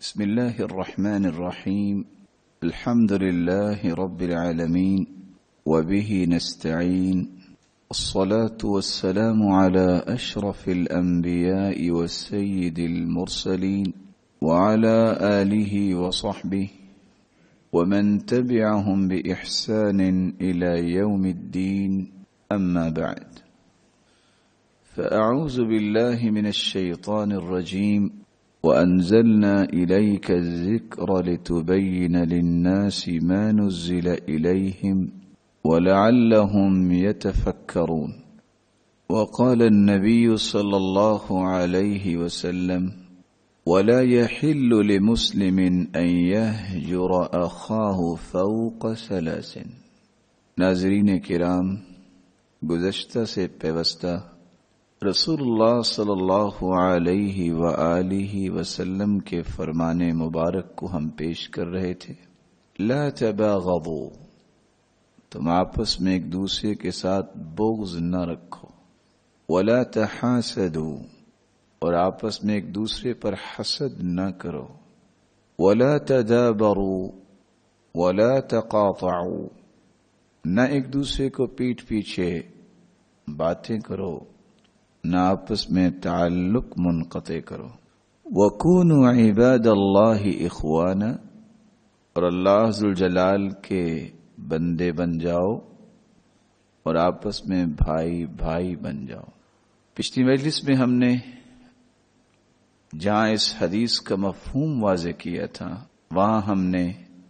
بسم الله الرحمن الرحيم. الحمد لله رب العالمين وبه نستعين، الصلاة والسلام على أشرف الأنبياء والسيد المرسلين وعلى آله وصحبه ومن تبعهم بإحسان إلى يوم الدين، أما بعد، فأعوذ بالله من الشيطان الرجيم. وأنزلنا إليك الذكر لتبين للناس ما نزل إليهم ولعلهم يتفكرون. وقال النبي صلى الله عليه وسلم: ولا يحل لمسلم أن يهجر أخاه فوق ثلاث. ناظرین کرام، گزشتہ سے پیوستہ رسول اللہ صلی اللہ علیہ وآلہ وسلم کے فرمان مبارک کو ہم پیش کر رہے تھے. لا تباغضوا، تم آپس میں ایک دوسرے کے ساتھ بغض نہ رکھو. ولا تحاسدوا، اور آپس میں ایک دوسرے پر حسد نہ کرو. ولا تدابروا ولا تقاطعوا، نہ ایک دوسرے کو پیٹھ پیچھے باتیں کرو، نہ آپس میں تعلق منقطع کرو. وَكُونُوا عِبَادَ اللَّهِ إِخْوَانًا، اور اللہ ذوالجلال کے بندے بن جاؤ اور آپس میں بھائی بھائی بن جاؤ. پچھلی مجلس میں ہم نے جہاں اس حدیث کا مفہوم واضح کیا تھا، وہاں ہم نے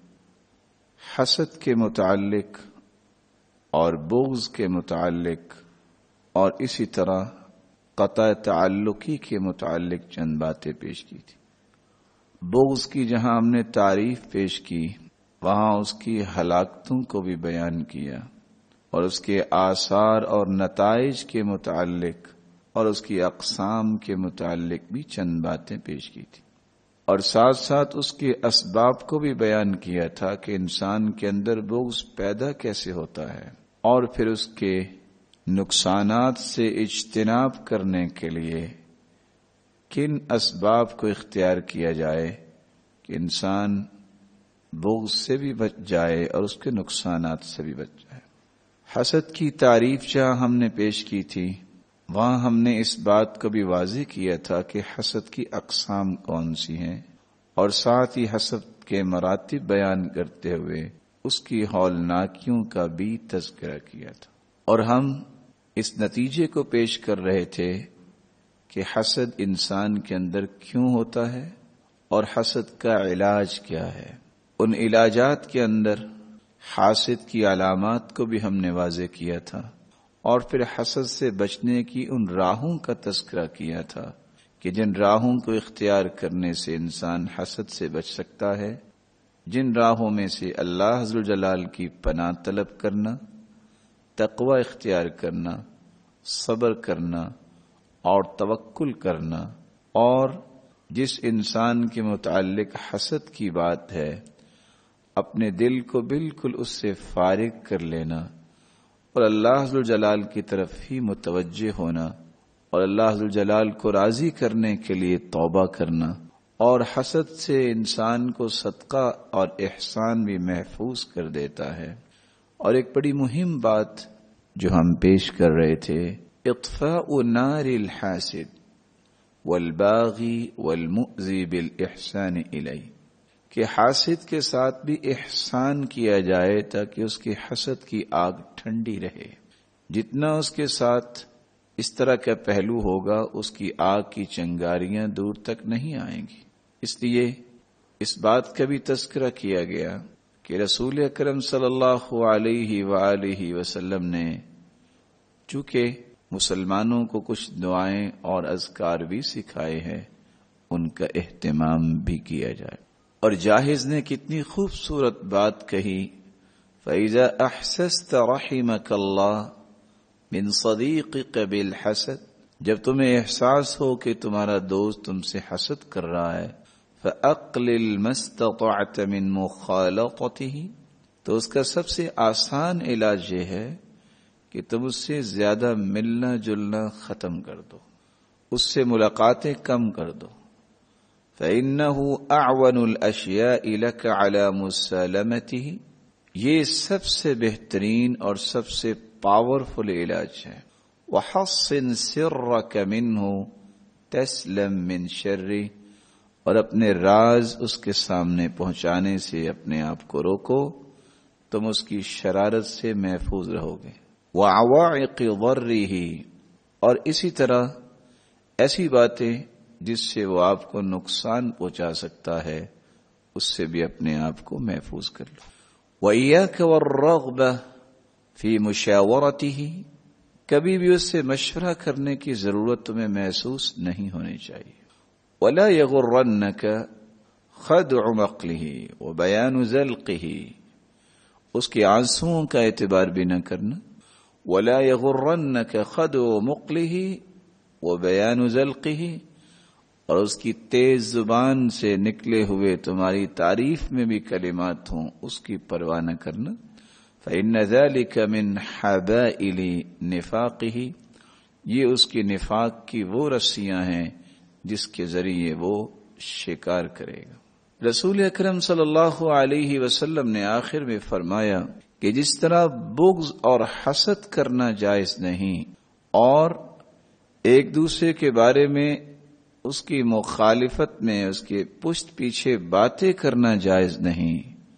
حسد کے متعلق اور بغض کے متعلق اور اسی طرح قطع تعلقی کے متعلق چند باتیں پیش کی تھی. بغض کی جہاں ہم نے تعریف پیش کی، وہاں اس کی ہلاکتوں کو بھی بیان کیا اور اس کے آثار اور نتائج کے متعلق اور اس کی اقسام کے متعلق بھی چند باتیں پیش کی تھی، اور ساتھ ساتھ اس کے اسباب کو بھی بیان کیا تھا کہ انسان کے اندر بغض پیدا کیسے ہوتا ہے، اور پھر اس کے نقصانات سے اجتناب کرنے کے لیے کن اسباب کو اختیار کیا جائے کہ انسان بغض سے بھی بچ جائے اور اس کے نقصانات سے بھی بچ جائے. حسد کی تعریف جہاں ہم نے پیش کی تھی، وہاں ہم نے اس بات کو بھی واضح کیا تھا کہ حسد کی اقسام کون سی ہیں، اور ساتھ ہی حسد کے مراتب بیان کرتے ہوئے اس کی ہولناکیوں کا بھی تذکرہ کیا تھا. اور ہم اس نتیجے کو پیش کر رہے تھے کہ حسد انسان کے اندر کیوں ہوتا ہے اور حسد کا علاج کیا ہے. ان علاجات کے اندر حاسد کی علامات کو بھی ہم نے واضح کیا تھا، اور پھر حسد سے بچنے کی ان راہوں کا تذکرہ کیا تھا کہ جن راہوں کو اختیار کرنے سے انسان حسد سے بچ سکتا ہے. جن راہوں میں سے اللہ ذوالجلال کی پناہ طلب کرنا، تقوی اختیار کرنا، صبر کرنا اور توکل کرنا، اور جس انسان کے متعلق حسد کی بات ہے اپنے دل کو بالکل اس سے فارغ کر لینا اور اللہ ذوالجلال کی طرف ہی متوجہ ہونا اور اللہ ذوالجلال کو راضی کرنے کے لیے توبہ کرنا. اور حسد سے انسان کو صدقہ اور احسان بھی محفوظ کر دیتا ہے. اور ایک بڑی مہم بات جو ہم پیش کر رہے تھے، اطفاء نار الحاسد والباغی والمؤذی بالاحسان الیہ، کہ حاسد کے ساتھ بھی احسان کیا جائے تاکہ اس کی حسد کی آگ ٹھنڈی رہے. جتنا اس کے ساتھ اس طرح کا پہلو ہوگا، اس کی آگ کی چنگاریاں دور تک نہیں آئیں گی. اس لیے اس بات کا بھی تذکرہ کیا گیا کہ رسول اکرم صلی اللہ علیہ وآلہ وسلم نے چونکہ مسلمانوں کو کچھ دعائیں اور اذکار بھی سکھائے ہیں، ان کا اہتمام بھی کیا جائے. اور جاہز نے کتنی خوبصورت بات کہی، فَإِذَا أَحْسَسْتَ رَحِمَكَ اللَّهُ مِنْ صَدِيقِكَ بِالْحَسَدِ، جب تمہیں احساس ہو کہ تمہارا دوست تم سے حسد کر رہا ہے، فَأَقْلِلْ مَا اسْتَطَعْتَ مِنْ مُخَالَطَتِهِ، تو اس کا سب سے آسان علاج یہ ہے کہ تم اس سے زیادہ ملنا جلنا ختم کر دو، اس سے ملاقاتیں کم کر دو. فإنه أعون الأشياء لك على مسالمته، یہ سب سے بہترین اور سب سے پاورفل علاج ہے۔ وحصن سرک منہ تسلم من شرہ، اور اپنے راز اس کے سامنے پہنچانے سے اپنے آپ کو روکو، تم اس کی شرارت سے محفوظ رہو گے۔ وعوائق ضرہ، اور اسی طرح ایسی باتیں جس سے وہ آپ کو نقصان پہنچا سکتا ہے اس سے بھی اپنے آپ کو محفوظ کر لو۔ وَإِيَّاكَ وَالرَّغْبَةَ فِي مُشَاوَرَتِهِ، کبھی بھی اس سے مشورہ کرنے کی ضرورت تمہیں محسوس نہیں ہونی چاہیے۔ وَلَا يَغُرَّنَّكَ خَدْعُ مَقْلِهِ وَبَيَانُ زَلْقِهِ، اس کے آنسوؤں کا اعتبار بھی نہ کرنا۔ وَلَا يَغُرَّنَّكَ خَدْعُ مُقْلِهِ وَبَيَانُ زَلْقِهِ، اور اس کی تیز زبان سے نکلے ہوئے تمہاری تعریف میں بھی کلمات ہوں، اس کی پرواہ نہ کرنا۔ فَإِنَّ ذَلِكَ مِنْ حَبَائِلِ نِفَاقِهِ، یہ اس کی نفاق کی وہ رسیاں ہیں جس کے ذریعے وہ شکار کرے گا۔ رسول اکرم صلی اللہ علیہ وسلم نے آخر میں فرمایا کہ جس طرح بغض اور حسد کرنا جائز نہیں، اور ایک دوسرے کے بارے میں اس کی مخالفت میں اس کے پشت پیچھے باتیں کرنا جائز نہیں،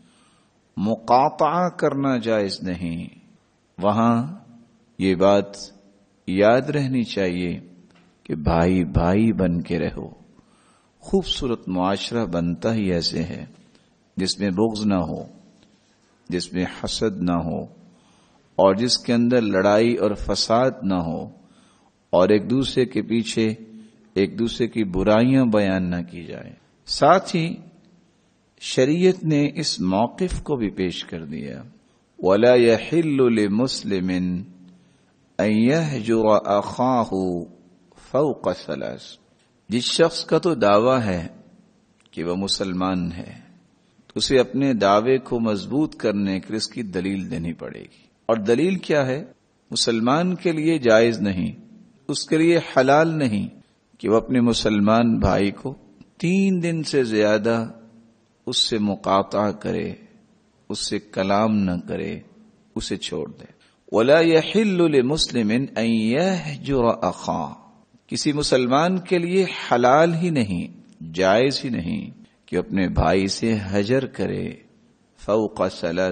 مقاطعہ کرنا جائز نہیں، وہاں یہ بات یاد رہنی چاہیے کہ بھائی بھائی بن کے رہو۔ خوبصورت معاشرہ بنتا ہی ایسے ہے جس میں بغض نہ ہو، جس میں حسد نہ ہو، اور جس کے اندر لڑائی اور فساد نہ ہو، اور ایک دوسرے کے پیچھے ایک دوسرے کی برائیاں بیان نہ کی جائے۔ ساتھ ہی شریعت نے اس موقف کو بھی پیش کر دیا، وَلَا يَحِلُّ لِمُسْلِمٍ أَن يَهْجُرَ أَخَاهُ فَوْقَ ثَلَاثٍ، جس شخص کا تو دعویٰ ہے کہ وہ مسلمان ہے تو اسے اپنے دعوے کو مضبوط کرنے کے لیے اس کی دلیل دینی پڑے گی۔ اور دلیل کیا ہے؟ مسلمان کے لیے جائز نہیں، اس کے لیے حلال نہیں کہ وہ اپنے مسلمان بھائی کو 3 دن سے زیادہ اس سے مقاطعہ کرے، اس سے کلام نہ کرے، اسے چھوڑ دے۔ وَلَا يَحِلُّ لِمُسْلِمٍ أَن يَهْجُرَ أَخَاهُ، کسی مسلمان کے لیے حلال ہی نہیں، جائز ہی نہیں کہ اپنے بھائی سے ہجر کرے، فوق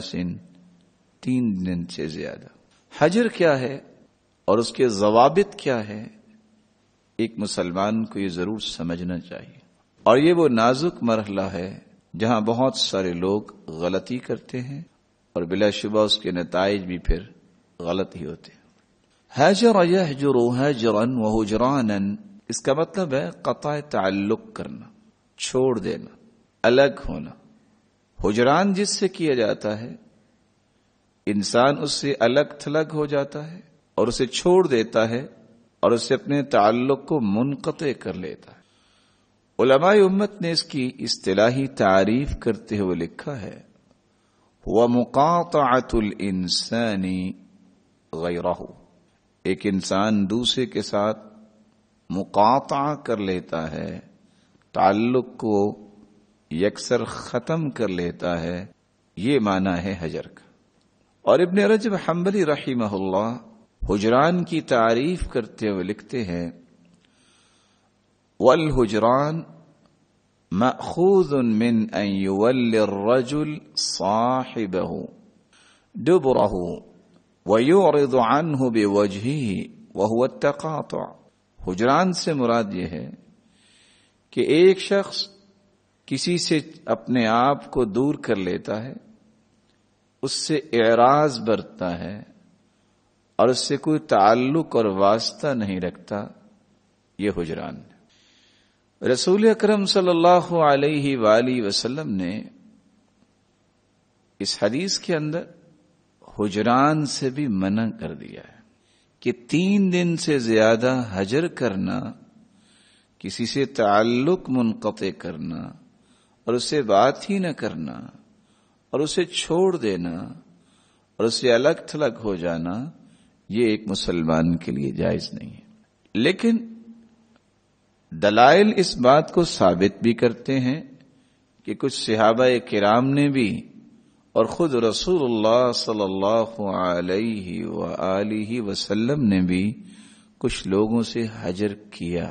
3 دن سے زیادہ۔ ہجر کیا ہے اور اس کے ضوابط کیا ہے، ایک مسلمان کو یہ ضرور سمجھنا چاہیے۔ اور یہ وہ نازک مرحلہ ہے جہاں بہت سارے لوگ غلطی کرتے ہیں اور بلا شبہ اس کے نتائج بھی پھر غلط ہی ہوتے ہیں۔ ہجر یہجر ہجرا وہجرانا، اس کا مطلب ہے قطع تعلق کرنا، چھوڑ دینا، الگ ہونا۔ ہجران جس سے کیا جاتا ہے، انسان اس سے الگ تھلگ ہو جاتا ہے اور اسے چھوڑ دیتا ہے اور اس سے اپنے تعلق کو منقطع کر لیتا ہے۔ علماء امت نے اس کی اصطلاحی تعریف کرتے ہوئے لکھا ہے، هو مقاطعة الانسان غیرہ، ایک انسان دوسرے کے ساتھ مقاطعہ کر لیتا ہے، تعلق کو یکسر ختم کر لیتا ہے، یہ معنی ہے ہجر کا۔ اور ابن رجب حنبلی رحمہ اللہ ہجران کی تعریف کرتے ہوئے لکھتے ہیں، والہجران مأخوذ من ان یولی الرجل صاحبہ دبرہ ویعرض عنہ بوجہہ وہو التقاطع۔ ہجران سے مراد یہ ہے کہ ایک شخص کسی سے اپنے آپ کو دور کر لیتا ہے، اس سے اعراض برتتا ہے اور اس سے کوئی تعلق اور واسطہ نہیں رکھتا، یہ ہجران ہے۔ رسول اکرم صلی اللہ علیہ وآلہ وسلم نے اس حدیث کے اندر ہجران سے بھی منع کر دیا ہے کہ 3 دن سے زیادہ ہجر کرنا، کسی سے تعلق منقطع کرنا اور اس سے بات ہی نہ کرنا اور اسے چھوڑ دینا اور اس سے الگ تھلگ ہو جانا، یہ ایک مسلمان کے لیے جائز نہیں ہے۔ لیکن دلائل اس بات کو ثابت بھی کرتے ہیں کہ کچھ صحابہ کرام نے بھی اور خود رسول اللہ صلی اللہ علیہ وآلہ وسلم نے بھی کچھ لوگوں سے ہجر کیا.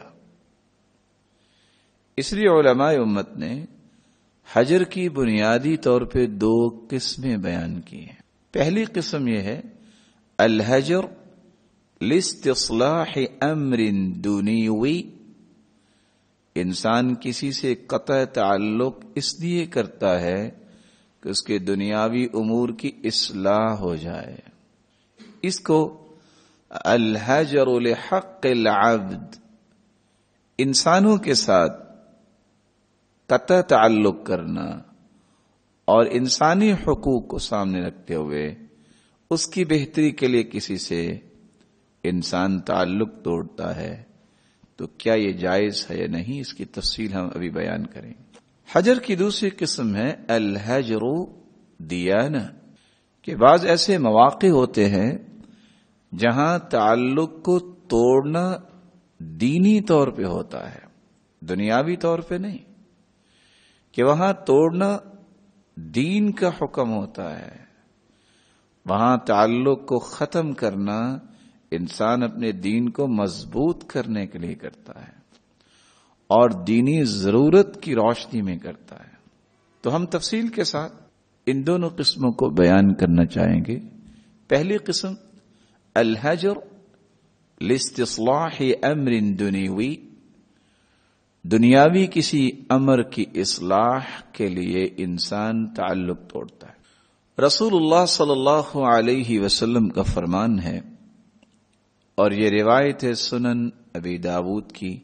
اس لیے علماء امت نے ہجر کی بنیادی طور پہ 2 قسمیں بیان کی ہیں. پہلی قسم یہ ہے الحجر لاستصلاح امر دنیوی. انسان کسی سے قطع تعلق اس لیے کرتا ہے کہ اس کے دنیاوی امور کی اصلاح ہو جائے. اس کو الحجر لحق العبد، انسانوں کے ساتھ قطع تعلق کرنا اور انسانی حقوق کو سامنے رکھتے ہوئے اس کی بہتری کے لیے کسی سے انسان تعلق توڑتا ہے تو کیا یہ جائز ہے یا نہیں، اس کی تفصیل ہم ابھی بیان کریں. حجر کی دوسری قسم ہے الحجر دیانہ، کہ بعض ایسے مواقع ہوتے ہیں جہاں تعلق کو توڑنا دینی طور پہ ہوتا ہے، دنیاوی طور پہ نہیں، کہ وہاں توڑنا دین کا حکم ہوتا ہے. وہاں تعلق کو ختم کرنا انسان اپنے دین کو مضبوط کرنے کے لیے کرتا ہے اور دینی ضرورت کی روشنی میں کرتا ہے. تو ہم تفصیل کے ساتھ ان دونوں قسموں کو بیان کرنا چاہیں گے. پہلی قسم الحجر لاستصلاح امر دنیوی، دنیاوی کسی امر کی اصلاح کے لیے انسان تعلق توڑتا ہے. رسول اللہ صلی اللہ علیہ وسلم کا فرمان ہے اور یہ روایت ہے سنن ابی داود کی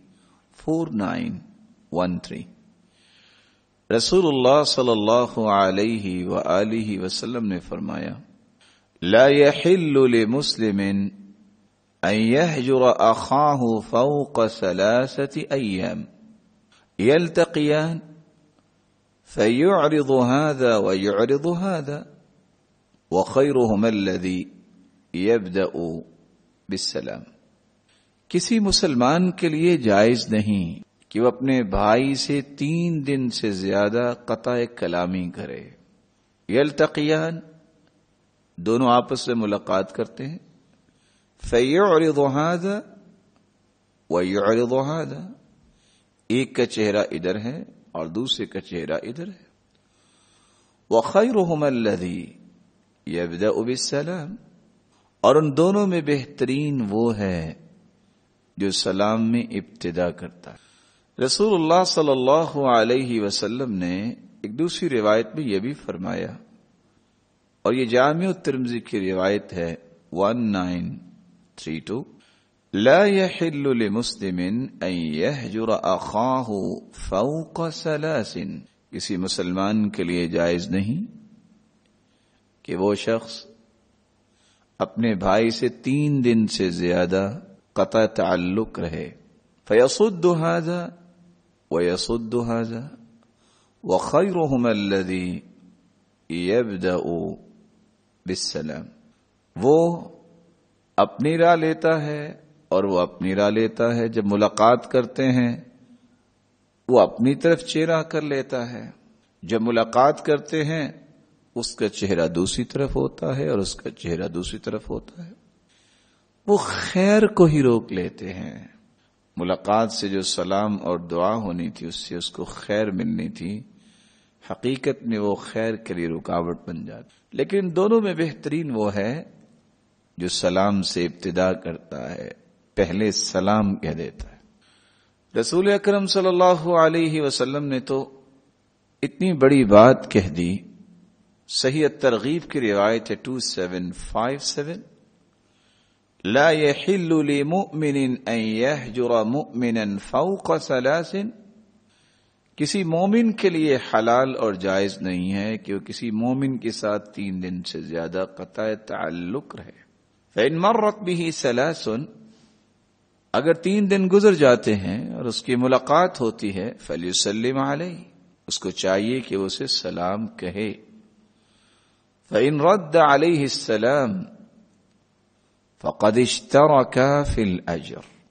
4913. رسول اللہ صلی اللہ علیہ وآلہ وسلم نے فرمایا لا يحل لمسلم ان يهجر اخاه فوق 3 ايام يلتقيان فيعرض هذا ويعرض هذا وخيرهما الذي يبدأ بالسلام. کسی مسلمان کے لیے جائز نہیں کہ وہ اپنے بھائی سے 3 دن سے زیادہ قطع کلامی کرے. یلتقیان، دونوں آپس میں ملاقات کرتے ہیں. فیعرض هذا ویعرض هذا، ایک کا چہرہ ادھر ہے اور دوسرے کا چہرہ ادھر ہے. وخیرهما الذی یبدأ بالسلام، اور ان دونوں میں بہترین وہ ہے جو سلام میں ابتدا کرتا ہے. رسول اللہ صلی اللہ علیہ وسلم نے ایک دوسری روایت میں یہ بھی فرمایا، اور یہ جامع الترمذی کی روایت ہے 1932 لا يحل لمسلم ان يهجر اخاه فوق 3. کسی مسلمان کے لیے جائز نہیں کہ وہ شخص اپنے بھائی سے 3 دن سے زیادہ قطع تعلق رہے. فیصد هذا ویصد هذا وخیرهما الذی یبدأ بالسلام. وہ اپنی راہ لیتا ہے اور وہ اپنی راہ لیتا ہے. جب ملاقات کرتے ہیں وہ اپنی طرف چہرہ کر لیتا ہے، جب ملاقات کرتے ہیں اس کا چہرہ دوسری طرف ہوتا ہے اور اس کا چہرہ دوسری طرف ہوتا ہے. وہ خیر کو ہی روک لیتے ہیں. ملاقات سے جو سلام اور دعا ہونی تھی، اس سے اس کو خیر ملنی تھی، حقیقت میں وہ خیر کے لیے رکاوٹ بن جاتی. لیکن دونوں میں بہترین وہ ہے جو سلام سے ابتدا کرتا ہے، پہلے سلام کہہ دیتا ہے. رسول اکرم صلی اللہ علیہ وسلم نے تو اتنی بڑی بات کہہ دی. صحیح الترغیب کی روایت ہے 2757 لا يحل لمؤمن ان يهجر مؤمنا فوق 3. کسی مومن کے لیے حلال اور جائز نہیں ہے کہ وہ کسی مومن کے ساتھ 3 دن سے زیادہ قطع تعلق رہے. فإن مرت به 3، اگر 3 دن گزر جاتے ہیں اور اس کی ملاقات ہوتی ہے فلیسلم علیہ، اس کو چاہیے کہ وہ اسے سلام کہے. فإن رد علیہ السلام فقد اشترک فی الاجر،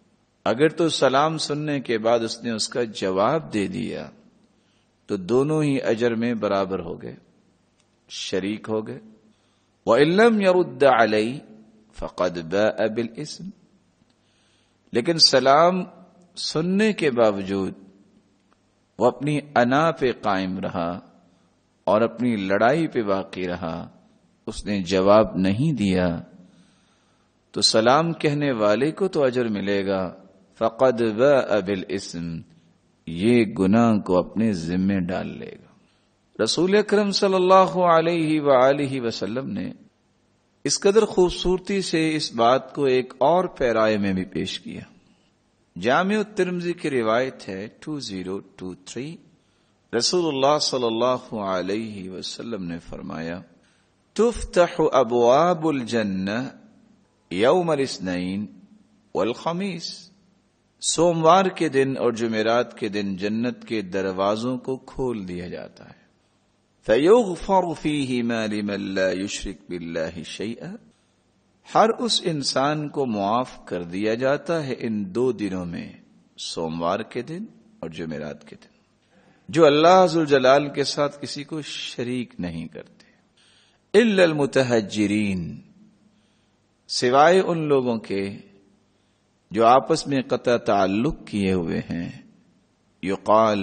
اگر تو سلام سننے کے بعد اس نے اس کا جواب دے دیا تو دونوں ہی اجر میں برابر ہو گئے، شریک ہو گئے۔ وَإِن لَّمْ يَرُدَّ عَلَيْهِ فَقَدْ بَاءَ بِالْإِثْمِ، لیکن سلام سننے کے باوجود وہ اپنی انا پہ قائم رہا اور اپنی لڑائی پہ باقی رہا، اس نے جواب نہیں دیا، تو سلام کہنے والے کو تو اجر ملے گا، فقد باء بالاسم، یہ گناہ کو اپنے ذمے ڈال لے گا۔ رسول اکرم صلی اللہ علیہ وآلہ وسلم نے اس قدر خوبصورتی سے اس بات کو ایک اور پیرائے میں بھی پیش کیا۔ جامع الترمذی کی روایت ہے 2023، رسول اللہ صلی اللہ علیہ وسلم نے فرمایا، تفتح ابواب الجنہ یوم الاثنین والخمیس، سوموار کے دن اور جمعرات کے دن جنت کے دروازوں کو کھول دیا جاتا ہے، فیغفر فیہما لمن لا یشرک باللہ شیئا، ہر اس انسان کو معاف کر دیا جاتا ہے ان دو دنوں میں، سوموار کے دن اور جمعرات کے دن، جو اللہ ذوالجلال کے ساتھ کسی کو شریک نہیں کرتے، الا المتہجرین، سوائے ان لوگوں کے جو آپس میں قطع تعلق کیے ہوئے ہیں، یقال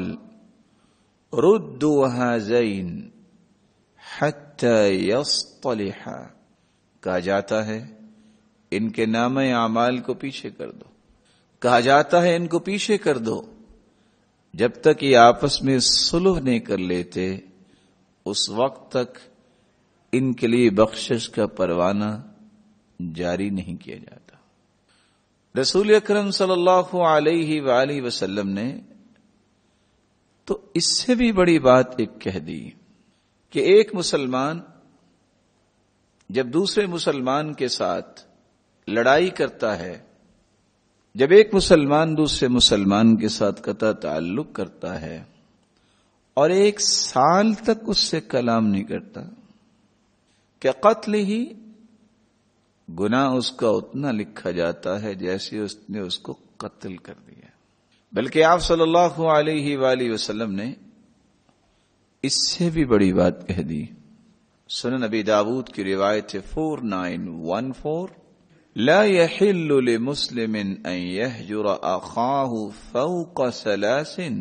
ردوا ہذین حتی یصطلحا، کہا جاتا ہے ان کے نامہ اعمال کو پیچھے کر دو، کہا جاتا ہے ان کو پیچھے کر دو، جب تک یہ آپس میں صلح نہیں کر لیتے اس وقت تک ان کے لیے بخشش کا پروانہ جاری نہیں کیا جاتا۔ رسول اکرم صلی اللہ علیہ وآلہ وسلم نے تو اس سے بھی بڑی بات ایک کہہ دی کہ ایک مسلمان جب دوسرے مسلمان کے ساتھ لڑائی کرتا ہے، جب ایک مسلمان دوسرے مسلمان کے ساتھ قطع تعلق کرتا ہے اور 1 سال تک اس سے کلام نہیں کرتا، کہ قتل ہی گناہ اس کا اتنا لکھا جاتا ہے جیسے اس نے اس کو قتل کر دیا۔ بلکہ آپ صلی اللہ علیہ وآلہ وسلم نے اس سے بھی بڑی بات کہہ دی۔ سنن نبی داود کی روایت 4914، لا يحل لمسلم ان يهجر اخاه فوق 3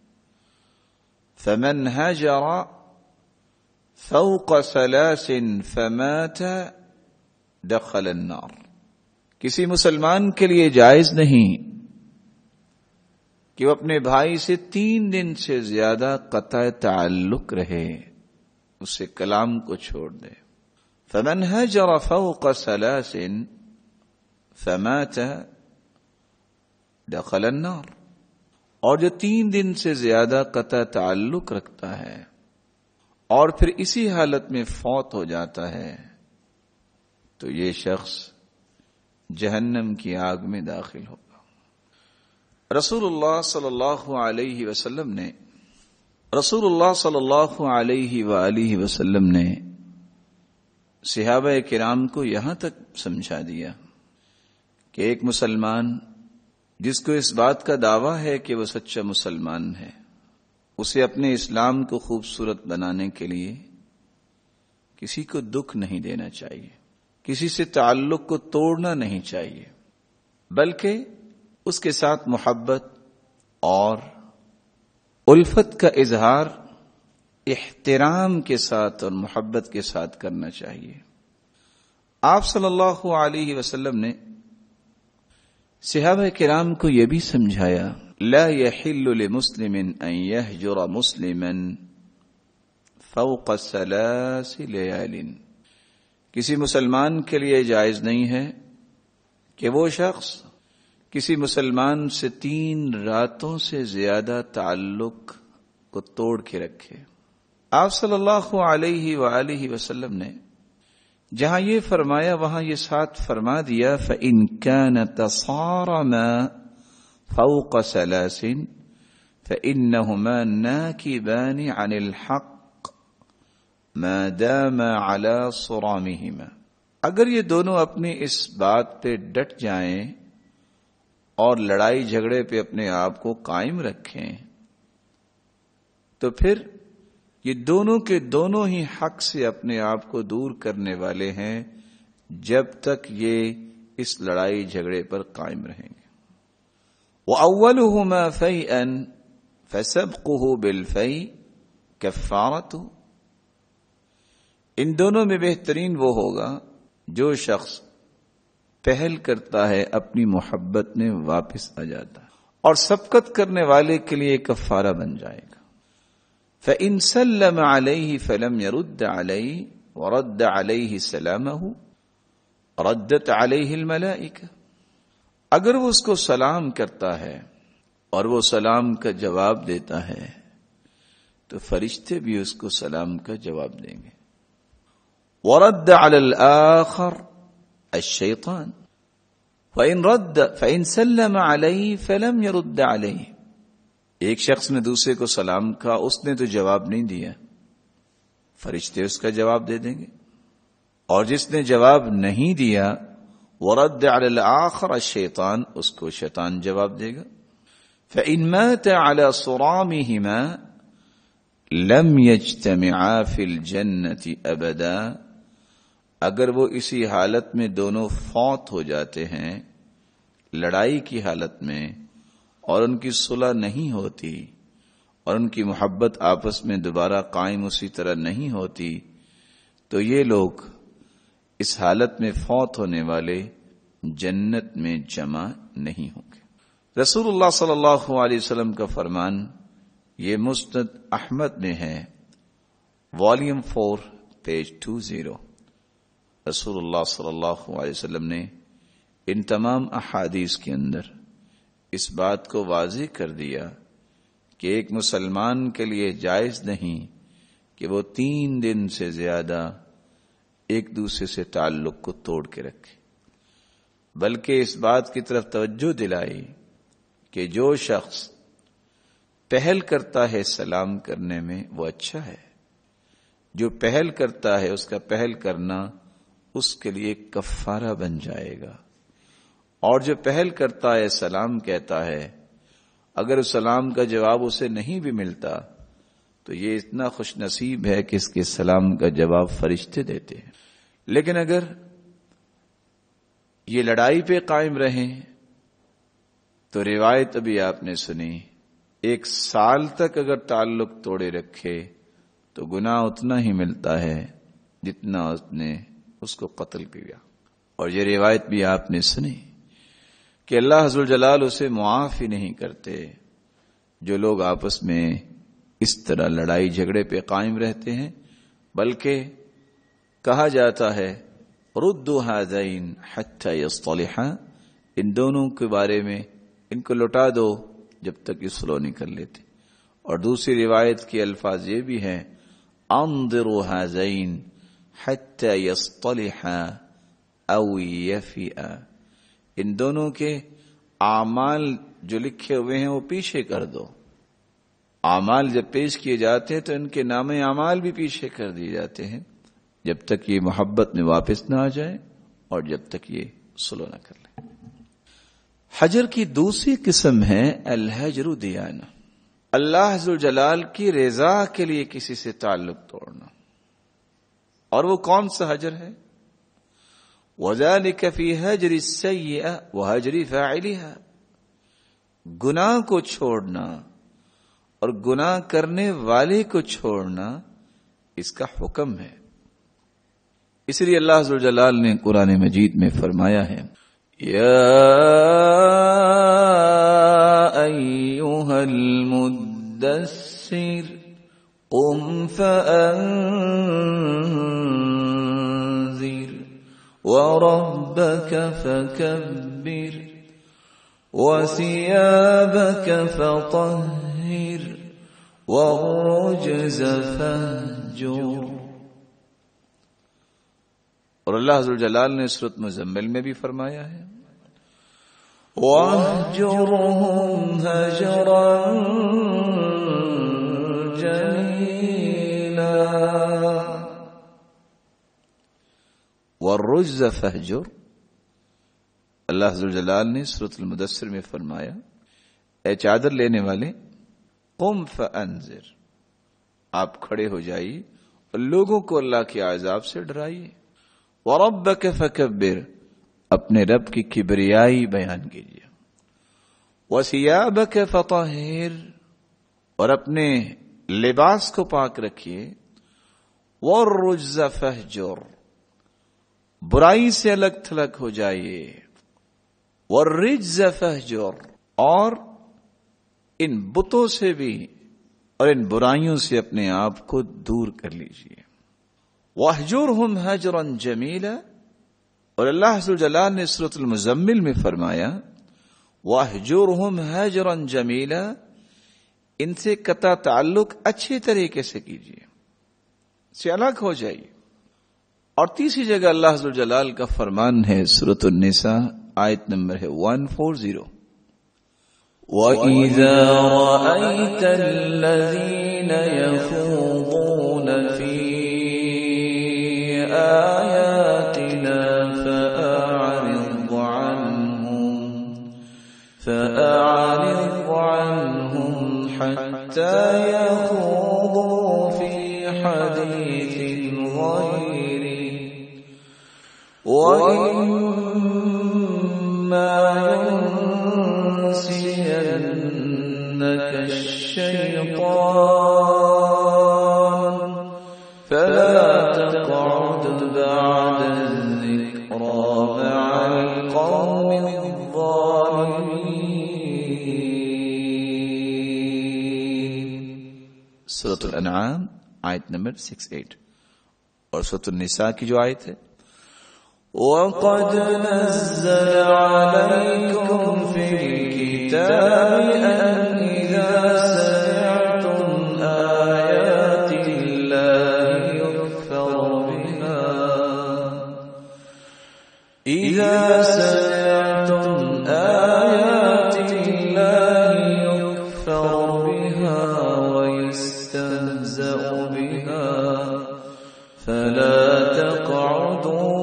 فمن هجر فوق 3 فمات دخل النار، کسی مسلمان کے لیے جائز نہیں کہ وہ اپنے بھائی سے 3 دن سے زیادہ قطع تعلق رہے، اس سے کلام کو چھوڑ دے۔ فمن هجر فوق 3 فمات دخل النار، اور جو 3 دن سے زیادہ قطع تعلق رکھتا ہے اور پھر اسی حالت میں فوت ہو جاتا ہے تو یہ شخص جہنم کی آگ میں داخل ہوگا۔ رسول اللہ صلی اللہ علیہ وسلم نے صحابہ کرام کو یہاں تک سمجھا دیا کہ ایک مسلمان جس کو اس بات کا دعویٰ ہے کہ وہ سچا مسلمان ہے، اسے اپنے اسلام کو خوبصورت بنانے کے لیے کسی کو دکھ نہیں دینا چاہیے، کسی سے تعلق کو توڑنا نہیں چاہیے، بلکہ اس کے ساتھ محبت اور الفت کا اظہار احترام کے ساتھ اور محبت کے ساتھ کرنا چاہیے۔ آپ صلی اللہ علیہ وسلم نے صحابہ کرام کو یہ بھی سمجھایا، لا يحل لمسلم ان يهجر مسلما فوق 3 لیال، کسی مسلمان کے لیے جائز نہیں ہے کہ وہ شخص کسی مسلمان سے 3 راتوں سے زیادہ تعلق کو توڑ کے رکھے۔ آپ صلی اللہ علیہ وآلہ وسلم نے جہاں یہ فرمایا وہاں یہ ساتھ فرما دیا، فَإِن كَانَ تَصَارَمَا فَوْقَ 3 فَإِنَّهُمَا نَاكِبَانِ عَنِ الْحَقِّ مَا دَامَ عَلَى صِرَامِهِمَا، اگر یہ دونوں اپنی اس بات پہ ڈٹ جائیں اور لڑائی جھگڑے پہ اپنے آپ کو قائم رکھیں تو پھر یہ دونوں کے دونوں ہی حق سے اپنے آپ کو دور کرنے والے ہیں جب تک یہ اس لڑائی جھگڑے پر قائم رہیں گے. وَأَوَّلُهُمَا فَيْئًا فَسَبْقُهُ بِالْفَيْءِ كَفَّارَتُهُ. ان دونوں میں بہترین وہ ہوگا جو شخص پہل کرتا ہے اپنی محبت میں واپس آ جاتا ہے اور سبقت کرنے والے کے لیے کفارہ بن جائے گا. فَإِن سَلَّمَ عَلَيْهِ فَلَمْ يَرُدَّ عَلَيْهِ وَرَدَّ عَلَيْهِ سَلَامَهُ رَدَّتْ عَلَيْهِ الْمَلَائِكَةُ. اگر وہ اس کو سلام کرتا ہے اور وہ سلام کا جواب دیتا ہے تو فرشتے بھی اس کو سلام کا جواب دیں گے. وَرَدَّ عَلَى الْآخَرِ الشَّيْطَانُ فَإِن سَلَّمَ عَلَيْهِ فَلَمْ يَرُدَّ عَلَيْهِ. ایک شخص نے دوسرے کو سلام کہا، اس نے تو جواب نہیں دیا، فرشتے اس کا جواب دے دیں گے. اور جس نے جواب نہیں دیا وَرَدَّ عَلَى الْآخَرِ الشَّيْطَانُ، اس کو شیطان جواب دے گا. فَإِن مَاتَ عَلَى صُرَامِهِمَا لَمْ يَجْتَمِعَا فِي الْجَنَّةِ أَبَدًا. اگر وہ اسی حالت میں دونوں فوت ہو جاتے ہیں، لڑائی کی حالت میں، اور ان کی صلح نہیں ہوتی اور ان کی محبت آپس میں دوبارہ قائم اسی طرح نہیں ہوتی، تو یہ لوگ اس حالت میں فوت ہونے والے جنت میں جمع نہیں ہوں گے. رسول اللہ صلی اللہ علیہ وسلم کا فرمان یہ مسند احمد میں ہے، والیوم 4 پیج 20. رسول اللہ صلی اللہ علیہ وسلم نے ان تمام احادیث کے اندر اس بات کو واضح کر دیا کہ ایک مسلمان کے لیے جائز نہیں کہ وہ 3 دن سے زیادہ ایک دوسرے سے تعلق کو توڑ کے رکھے، بلکہ اس بات کی طرف توجہ دلائی کہ جو شخص پہل کرتا ہے سلام کرنے میں وہ اچھا ہے، جو پہل کرتا ہے اس کا پہل کرنا اس کے لیے کفارہ بن جائے گا، اور جو پہل کرتا ہے سلام کہتا ہے اگر اس سلام کا جواب اسے نہیں بھی ملتا تو یہ اتنا خوش نصیب ہے کہ اس کے سلام کا جواب فرشتے دیتے ہیں. لیکن اگر یہ لڑائی پہ قائم رہیں تو روایت ابھی آپ نے سنی، 1 سال تک اگر تعلق توڑے رکھے تو گناہ اتنا ہی ملتا ہے جتنا اس نے اس کو قتل کیا. اور یہ روایت بھی آپ نے سنی کہ اللہ ذوالجلال اسے معاف ہی نہیں کرتے جو لوگ آپس میں اس طرح لڑائی جھگڑے پہ قائم رہتے ہیں، بلکہ کہا جاتا ہے ردوا هذین حتی یصطلحا، ان دونوں کے بارے میں ان کو لوٹا دو جب تک یہ صلح نہیں کر لیتے. اور دوسری روایت کے الفاظ یہ بھی ہیں انظروا هذین حتی یصطلحا او یفئا، ان دونوں کے اعمال جو لکھے ہوئے ہیں وہ پیچھے کر دو. اعمال جب پیش کیے جاتے ہیں تو ان کے نام اعمال بھی پیچھے کر دیے جاتے ہیں جب تک یہ محبت میں واپس نہ آ جائے اور جب تک یہ صلح نہ کر لیں. حجر کی دوسری قسم ہے الحجر دیانہ، اللہ ذوالجلال کی رضا کے لیے کسی سے تعلق توڑنا. اور وہ کون سا حجر ہے؟ وَذَلِكَ فِي هَجْرِ السَّيِّئَةِ وَهَجْرِ فَاعِلِهَا، گناہ کو چھوڑنا اور گناہ کرنے والے کو چھوڑنا اس کا حکم ہے. اس لیے اللہ ذوالجلال نے قرآن مجید میں فرمایا ہے یا ایھا المدثر قم فانذر وَرَبَّكَ فَكَبِّرْ وَثِيَابَكَ فَطَهِّرْ وَالرُّجْزَ فَاهْجُرْ. اور اللہ ذوالجلال نے سورۃ مزمل میں بھی فرمایا ہے وَاهْجُرْهُمْ هَجْرًا جَمِيلًا وَالرُّجْزَ فَاهْجُرْ، اللہ ذو الجلال نے سورۃ المدثر میں فرمایا، اے چادر لینے والے، قم فانذر، آپ کھڑے ہو جائیے اور لوگوں کو اللہ کے عذاب سے ڈرائیے، وربک فکبر، اپنے رب کی کبریائی بیان کیجیے، وثیابک فطہر، اور اپنے لباس کو پاک رکھیے، والرجز فہجر، برائی سے الگ تھلگ ہو جائیے، والرجز فہجر، اور ان بتوں سے بھی اور ان برائیوں سے اپنے آپ کو دور کر لیجیے، وَاهْجُرْهُمْ هَجْرًا جَمِيلًا، اور اللہ ذو الجلال نے سورۃ المزمل میں فرمایا وَاهْجُرْهُمْ هَجْرًا جَمِيلًا، ان سے قطع تعلق اچھے طریقے سے کیجیے، سے الگ ہو جائیے۔ اور تیسری جگہ اللہ ذو الجلال کا فرمان ہے سورۃ النساء، آیت نمبر ہے 140، وَإِذَا رَأَيْتَ الَّذِينَ يَخُوضُونَ فِي آيَاتِنَا فَأَعْرِضْ عَنْهُمْ حَتَّى يَخُوضُوا فِي حَدِيثٍ غَيْرِهِ، وَإِمَّا يُنْسِيَنَّكَ الشَّيْطَانُ فَلَا تَقْعُدْ بَعْدَ الذِّكْرَى مَعَ الْقَوْمِ الظَّالِمِينَ۔ سورۃ الانعام آیت نمبر 68، اور سورۃ النساء کی جو آیت ہے وَقَدْ نَزَّلَ عَلَيْكُمْ فِي الْكِتَابِ أَنْ إِذَا سَمِعْتُمْ آيَاتِ اللَّهِ يُكْفَرُ بِهَا وَيُسْتَهْزَأُ بِهَا فَلَا تَقْعُدُوا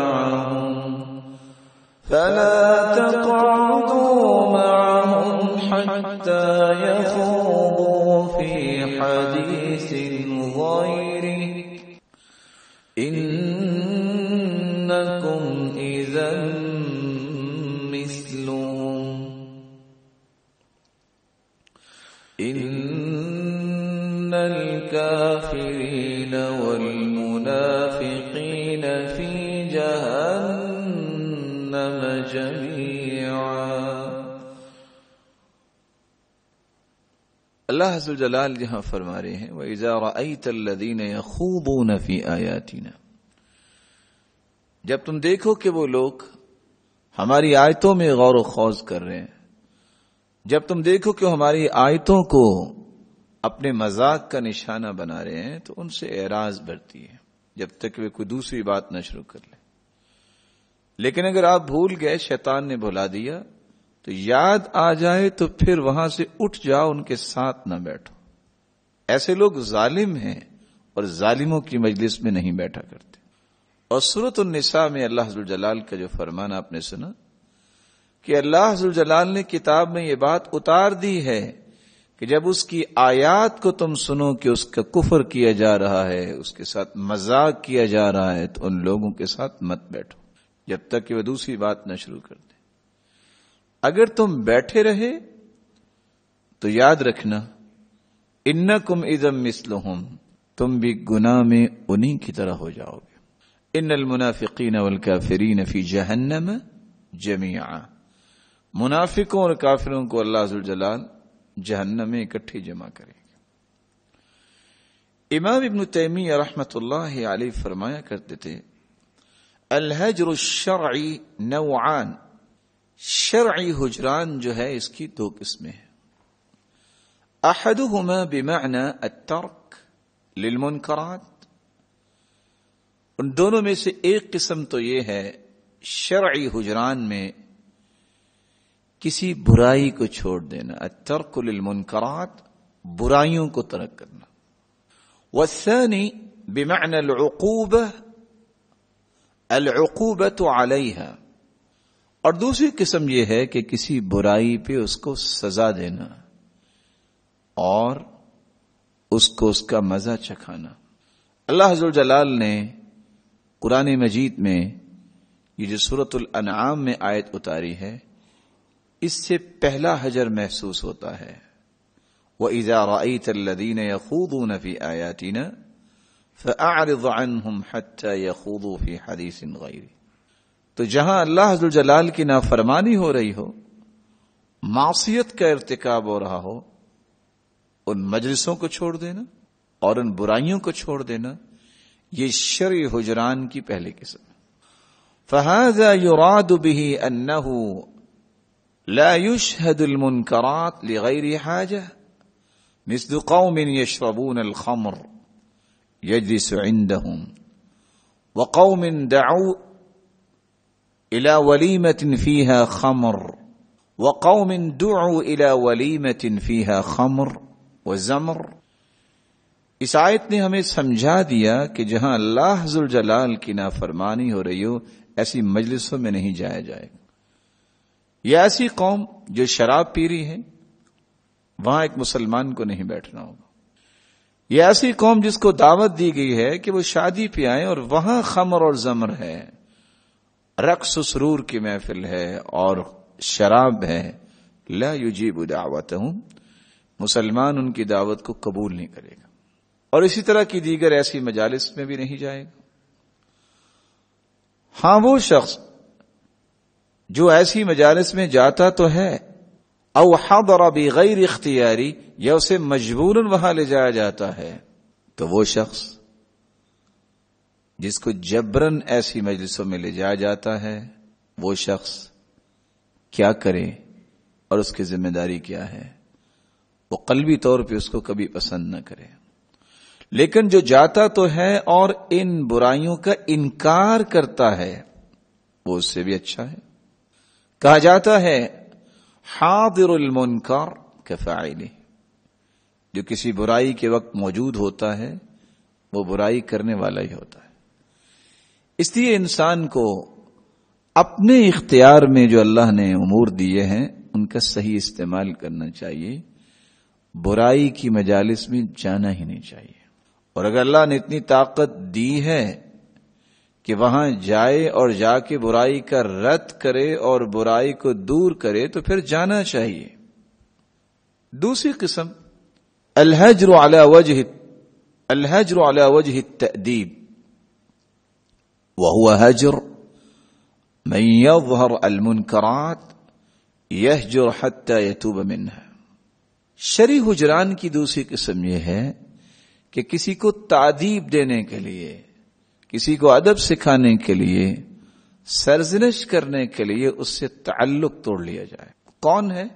معهم حتى يخوضوا في حديث غيره إنكم إذا مثلهم إن الكافرين والمنافقين في جهنم جميعا۔ اللہ ذو الجلال جہاں فرما رہے ہیں وَإِذَا رَأَيْتَ الَّذِينَ يَخُوضُونَ فِي آيَاتِنَا، جب تم دیکھو کہ وہ لوگ ہماری آیتوں میں غور و خوض کر رہے ہیں، جب تم دیکھو کہ ہماری آیتوں کو اپنے مذاق کا نشانہ بنا رہے ہیں تو ان سے اعراض برتی ہے جب تک وہ کوئی دوسری بات نہ شروع کر لیں۔ لیکن اگر آپ بھول گئے، شیطان نے بھلا دیا، تو یاد آ جائے تو پھر وہاں سے اٹھ جاؤ، ان کے ساتھ نہ بیٹھو۔ ایسے لوگ ظالم ہیں اور ظالموں کی مجلس میں نہیں بیٹھا کرتے۔ اور سورۃ النساء میں اللہ ذو الجلال کا جو فرمان آپ نے سنا کہ اللہ ذو الجلال نے کتاب میں یہ بات اتار دی ہے کہ جب اس کی آیات کو تم سنو کہ اس کا کفر کیا جا رہا ہے، اس کے ساتھ مذاق کیا جا رہا ہے، تو ان لوگوں کے ساتھ مت بیٹھو جب تک کہ وہ دوسری بات نہ شروع کر دیں۔ اگر تم بیٹھے رہے تو یاد رکھنا انکم اذا مثلہم، تم بھی گناہ میں انہی کی طرح ہو جاؤ گے۔ ان المنافقین والکافرین فی جہنم جمیعا، منافقوں اور کافروں کو اللہ ذو الجلال جہنم میں اکٹھے جمع کرے گا۔ امام ابن تیمیہ رحمۃ اللہ علیہ فرمایا کرتے تھے الحجر الشرعی نوعان، شرعی حجران جو ہے اس کی دو قسمیں ہیں، احدہما بمعنی الترک للمنکرات، ان دونوں میں سے ایک قسم تو یہ ہے شرعی حجران میں کسی برائی کو چھوڑ دینا، الترک للمنکرات، برائیوں کو ترک کرنا، والثانی بمعنی العقوبہ علیہا، اور دوسری قسم یہ ہے کہ کسی برائی پہ اس کو سزا دینا اور اس کو اس کا مزہ چکھانا. اللہ ذو الجلال نے قرآن مجید میں یہ جو سورۃ الانعام میں آیت اتاری ہے، اس سے پہلا حجر محسوس ہوتا ہے. وَإِذَا رَأَيْتَ الَّذِينَ يَخُوضُونَ فِي آيَاتِنَا فَأَعْرِضْ عَنْهُمْ حَتَّى يَخُوضُوا فِي حَدِيثٍ غَيْرِهِ. تو جہاں اللہ ذو الجلال کی نافرمانی ہو رہی ہو، معصیت کا ارتکاب ہو رہا ہو، ان مجلسوں کو چھوڑ دینا اور ان برائیوں کو چھوڑ دینا، یہ شرعی حجران کی پہلی قسم ہے. فَهَذَا يُرَادُ بِهِ أَنَّهُ لَا يُشْهَدُ الْمُنْكَرَاتِ لِغَيْرِ حَاجَةٍ مِثْلُ قَوْمٍ يَشْرَبُونَ الْخَمْرَ يَجْلِسُ عِنْدَهُمْ وَقَوْمٍ دَعُوا إلى وليمة فيها خمر وقوم دعوا إلى وليمة فيها خمر وزمر. اس آیت نے ہمیں سمجھا دیا کہ جہاں اللہ ذو الجلال کی نافرمانی ہو رہی ہو، ایسی مجلسوں میں نہیں جایا جائے گا. یہ ایسی قوم جو شراب پی رہی ہے، وہاں ایک مسلمان کو نہیں بیٹھنا ہوگا. یہ ایسی قوم جس کو دعوت دی گئی ہے کہ وہ شادی پہ آئیں اور وہاں خمر اور زمر ہے، رقص و سرور کی محفل ہے اور شراب ہے، لا یجیب دعوتہم، مسلمان ان کی دعوت کو قبول نہیں کرے گا. اور اسی طرح کی دیگر ایسی مجالس میں بھی نہیں جائے گا. ہاں وہ شخص جو ایسی مجالس میں جاتا تو ہے، او حضر بغیر اختیاری، یا اسے مجبوراً وہاں لے جایا جاتا ہے، تو وہ شخص جس کو جبرن ایسی مجلسوں میں لے جایا جاتا ہے، وہ شخص کیا کرے اور اس کی ذمہ داری کیا ہے؟ وہ قلبی طور پہ اس کو کبھی پسند نہ کرے. لیکن جو جاتا تو ہے اور ان برائیوں کا انکار کرتا ہے، وہ اس سے بھی اچھا ہے. کہا جاتا ہے حاضر المنکر کفاعلہ، جو کسی برائی کے وقت موجود ہوتا ہے وہ برائی کرنے والا ہی ہوتا ہے. اس لیے انسان کو اپنے اختیار میں جو اللہ نے امور دیے ہیں ان کا صحیح استعمال کرنا چاہیے. برائی کی مجالس میں جانا ہی نہیں چاہیے. اور اگر اللہ نے اتنی طاقت دی ہے کہ وہاں جائے اور جا کے برائی کا رد کرے اور برائی کو دور کرے تو پھر جانا چاہیے. دوسری قسم الحجر علی وجہ التأدیب، وهو هجر من يظهر المنكرات يهجر حتى يتوب منها. شرعی حجران کی دوسری قسم یہ ہے کہ کسی کو تعدیب دینے کے لیے، کسی کو ادب سکھانے کے لیے، سرزنش کرنے کے لیے اس سے تعلق توڑ لیا جائے. کون ہے؟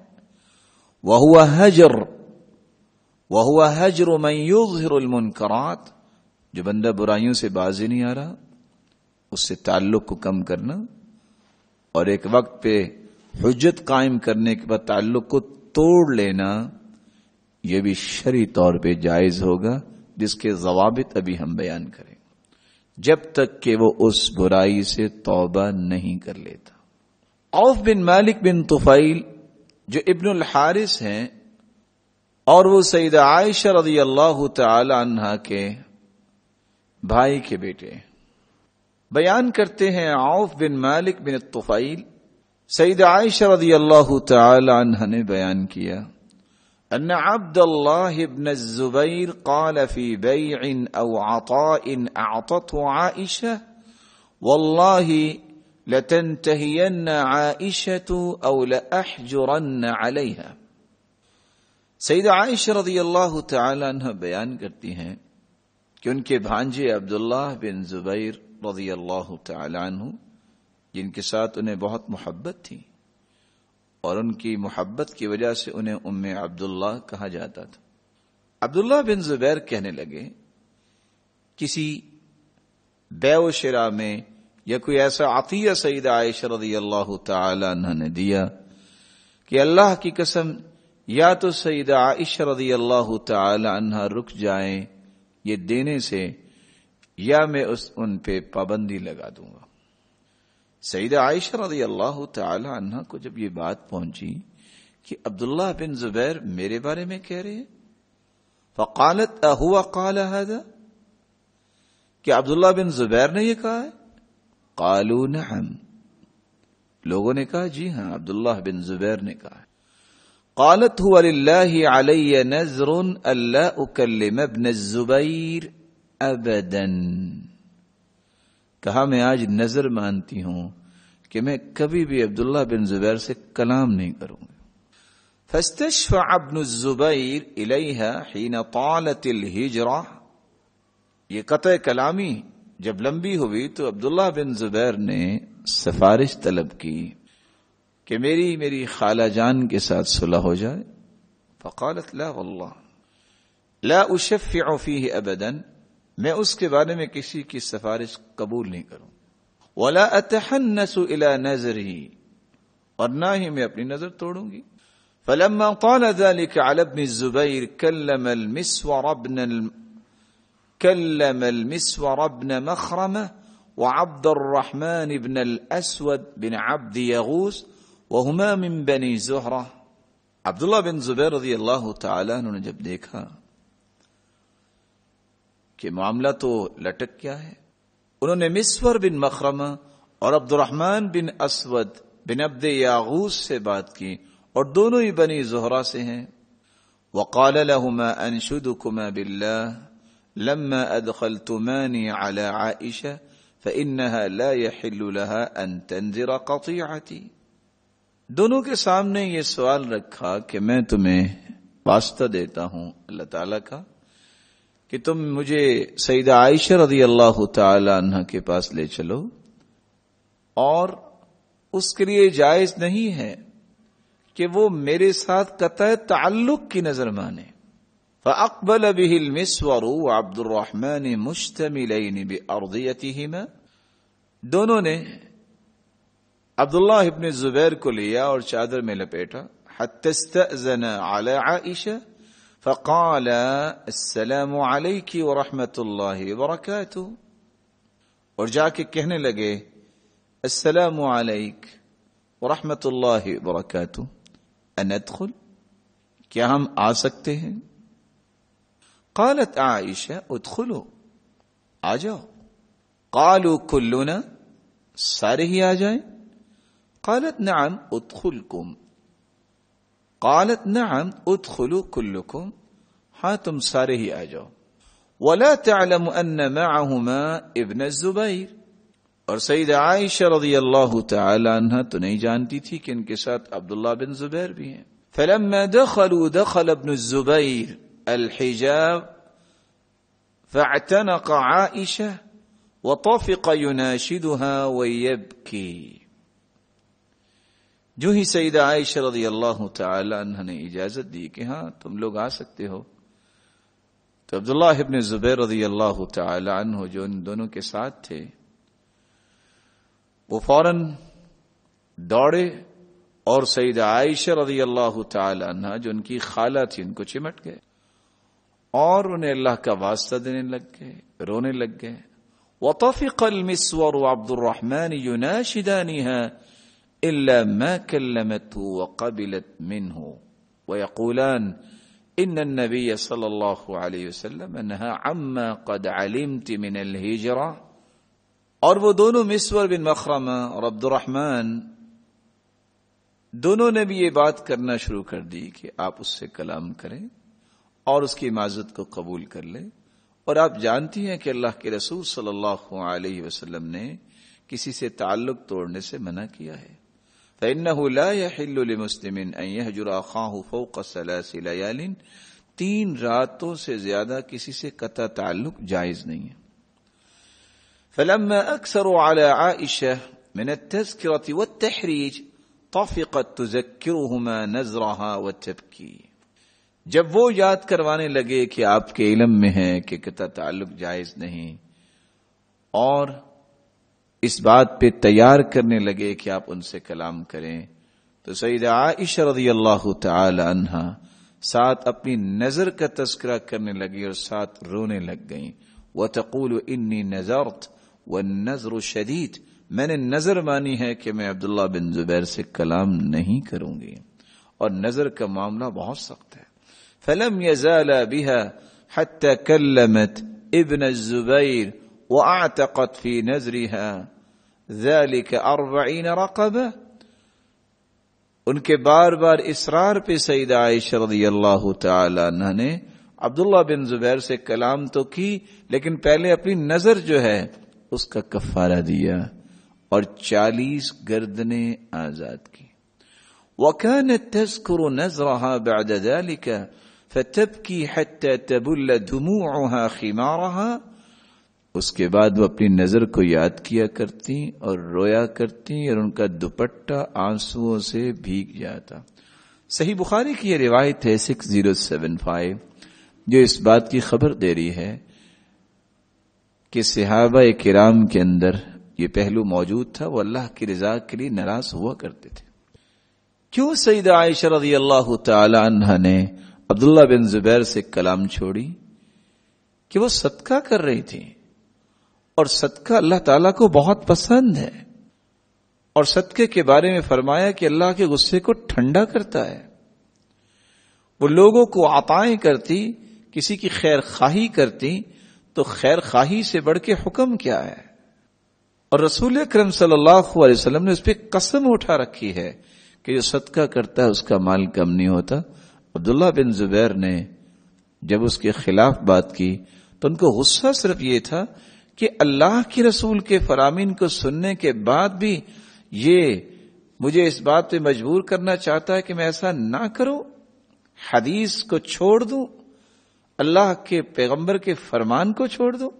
وهو هجر من يظهر المنكرات، جو بندہ برائیوں سے باز نہیں آ رہا، اس سے تعلق کو کم کرنا اور ایک وقت پہ حجت قائم کرنے کے بعد تعلق کو توڑ لینا، یہ بھی شرعی طور پہ جائز ہوگا، جس کے ضوابط ابھی ہم بیان کریں، جب تک کہ وہ اس برائی سے توبہ نہیں کر لیتا. عوف بن مالک بن طفیل جو ابن الحارث ہیں اور وہ سیدہ عائشہ رضی اللہ تعالی عنہا کے بھائی کے بیٹے، بیان کرتے ہیں عوف بن مالک بن الطفیل، سیدہ عائشہ رضی اللہ تعالی عنہ نے بیان کیا ان عبد الله بن الزبير قال في بيع او عطاء اعطته عائشة والله لتنتهين عائشة او لأحجرن عليها. سیدہ عائشہ رضی اللہ تعالی عنہ بیان کرتی ہیں کہ ان کے بھانجے عبداللہ بن زبیر رضی اللہ تعالی عنہ، جن کے ساتھ انہیں بہت محبت تھی اور ان کی محبت کی وجہ سے انہیں ام عبداللہ کہا جاتا تھا، عبداللہ بن زبیر کہنے لگے کسی بیع و شراء میں یا کوئی ایسا عطیہ سیدہ عائشہ رضی اللہ تعالی عنہ نے دیا کہ اللہ کی قسم یا تو سیدہ عائشہ رضی اللہ تعالی عنہ رک جائیں یہ دینے سے، یا میں ان پہ پابندی لگا دوں گا. سیدہ عائشہ رضی اللہ تعالی عنہ کو جب یہ بات پہنچی کہ عبداللہ بن زبیر میرے بارے میں کہہ رہے ہیں، فقالت اہوا قال هذا، کہ عبداللہ بن زبیر نے یہ کہا ہے؟ قالوا نعم، لوگوں نے کہا جی ہاں عبداللہ بن زبیر نے کہا ہے۔ قالت هو للہ علی نذر الا اکلم ابن الزبیر ابدا، کہا میں آج نظر مانتی ہوں کہ میں کبھی بھی عبداللہ بن زبیر سے کلام نہیں کروں گا۔ فاستشفع ابن الزبیر الیہا حین طالت الہجرہ، یہ قطع کلامی جب لمبی ہوئی تو عبداللہ بن زبیر نے سفارش طلب کی کہ میری خالہ جان کے ساتھ صلح ہو جائے۔ فقالت لا واللہ لا اشفع فیہ ابدا، میں اس کے بارے میں کسی کی سفارش قبول نہیں کروں، ولا اتحنس الی نظری، اور نہ ہی میں اپنی نظر توڑوں گی۔ فلما طال ذلك على ابن الزبير كلم المسور بن مخرمة وعبد الرحمن بن الأسود بن عبد يغوث وهما من بني زهرة۔ عبداللہ بن زبیر رضی اللہ تعالی عنہ نے جب دیکھا کہ معاملہ تو لٹک کیا ہے، انہوں نے مسور بن مخرمہ اور عبد الرحمن بن اسود بن عبد یاغوث سے بات کی، اور دونوں ہی بنی زہرہ سے ہیں۔ وقال لهما انشدكما بالله لما ادخلتماني على عائشة فإنها لا يحل لها ان تنذر قطيعتي، دونوں کے سامنے یہ سوال رکھا کہ میں تمہیں واسطہ دیتا ہوں اللہ تعالیٰ کا کہ تم مجھے سیدہ عائشہ رضی اللہ تعالی عنہ کے پاس لے چلو، اور اس کے لیے جائز نہیں ہے کہ وہ میرے ساتھ قطع تعلق کی نظر مانے۔ فأقبل به المسور وعبد الرحمن مشتملين بأرضيتهما، دونوں نے عبداللہ ابن زبیر کو لیا اور چادر میں لپیٹا، حتى استأذن على عائشة فقال السلام عليك ورحمة الله وبركاته، اور جا کے کہنے لگے السلام علیک ورحمۃ اللہ وبرکاتہ، ان ادخل، کیا ہم آ سکتے ہیں؟ قالت عائشہ ادخلوا، آ جاؤ۔ قالوا كلنا، سارے ہی آ جائیں؟ قالت نعم ادخلكم، قالت نعم ادخلوا كلكم، ہاں تم سارے ہی آ جاؤ۔ ولا تعلم ان معهما ابن الزبیر، اور سیدہ عائشہ رضی اللہ تعالی عنہ تو نہیں جانتی تھی کہ ان کے ساتھ عبداللہ بن زبیر بھی ہیں۔ فلما دخلوا دخل ابن الزبیر الحجاب فاعتنق عائشہ وطفق يناشدها ويبكي، جو ہی سیدہ عائشہ رضی اللہ تعالی عنہ نے اجازت دی کہ ہاں تم لوگ آ سکتے ہو، تو عبداللہ ابن زبیر رضی اللہ تعالی عنہ جو ان دونوں کے ساتھ تھے وہ فوراً دوڑے، اور سیدہ عائشہ رضی اللہ تعالی عنہ جو ان کی خالہ تھی ان کو چمٹ گئے اور انہیں اللہ کا واسطہ دینے لگ گئے، رونے لگ گئے۔ وطفق المسور وعبد الرحمن يناشدانها الا ما كلمته وقبلت منه ويقولان ان النبي صلى الله عليه وسلم نهى عما قد علمت من الهجرة، اور وہ دونوں مسور بن مخرمہ اور عبد الرحمن دونوں نے بھی یہ بات کرنا شروع کر دی کہ آپ اس سے کلام کریں اور اس کی معذرت کو قبول کر لیں، اور آپ جانتی ہیں کہ اللہ کے رسول صلی اللہ علیہ وسلم نے کسی سے تعلق توڑنے سے منع کیا ہے۔ فإنه لا يحل لمسلم ان يهجر اخاه فوق 3 ليال، 3 راتوں سے زیادہ کسی سے قطع تعلق جائز نہیں ہے۔ فلما اكثروا على عائشة من التذكرة والتحريج طفقت تذكرهما نذرها وتبكي، جب وہ یاد کروانے لگے کہ آپ کے علم میں ہے کہ قطع تعلق جائز نہیں، اور اس بات پہ تیار کرنے لگے کہ آپ ان سے کلام کریں، تو سیدہ عائشہ رضی اللہ تعالی عنہ ساتھ اپنی نظر کا تذکرہ کرنے لگی اور ساتھ رونے لگ گئیں۔ وتقول انی نذرت والنذر شدید میں نے نظر مانی ہے کہ میں عبداللہ بن زبیر سے کلام نہیں کروں گی، اور نظر کا معاملہ بہت سخت ہے۔ فلم يزال بها حتى كلمت ابن الزبير واعتقت في نذرها ذلك 40 رقبة۔ ان کے بار بار اصرار پہ سیدہ عائشہ رضی اللہ تعالی عنہ نے عبداللہ بن زبیر سے کلام تو کی، لیکن پہلے اپنی نظر جو ہے اس کا کفارہ دیا اور 40 گردنیں آزاد کی۔ وكانت تذكر نذرها بعد ذلك فتبكي حتى تبل دموعها خمارها۔ اس کے بعد وہ اپنی نظر کو یاد کیا کرتی اور رویا کرتی، اور ان کا دوپٹہ آنسوؤں سے بھیگ جاتا۔ صحیح بخاری کی یہ روایت ہے 6075، جو اس بات کی خبر دے رہی ہے کہ صحابہ کرام کے اندر یہ پہلو موجود تھا، وہ اللہ کی رضا کے لیے ناراض ہوا کرتے تھے۔ کیوں سیدہ عائشہ رضی اللہ تعالی عنہ نے عبداللہ بن زبیر سے کلام چھوڑی؟ کہ وہ صدقہ کر رہی تھی، اور صدقہ اللہ تعالیٰ کو بہت پسند ہے، اور صدقے کے بارے میں فرمایا کہ اللہ کے غصے کو ٹھنڈا کرتا ہے۔ وہ لوگوں کو عطائیں کرتی، کسی کی خیر خواہی کرتی، تو خیر خواہی سے بڑھ کے حکم کیا ہے؟ اور رسول اکرم صلی اللہ علیہ وسلم نے اس پہ قسم اٹھا رکھی ہے کہ جو صدقہ کرتا ہے اس کا مال کم نہیں ہوتا۔ عبداللہ بن زبیر نے جب اس کے خلاف بات کی تو ان کو غصہ صرف یہ تھا کہ اللہ کے رسول کے فرامین کو سننے کے بعد بھی یہ مجھے اس بات پہ مجبور کرنا چاہتا ہے کہ میں ایسا نہ کروں، حدیث کو چھوڑ دوں، اللہ کے پیغمبر کے فرمان کو چھوڑ دوں۔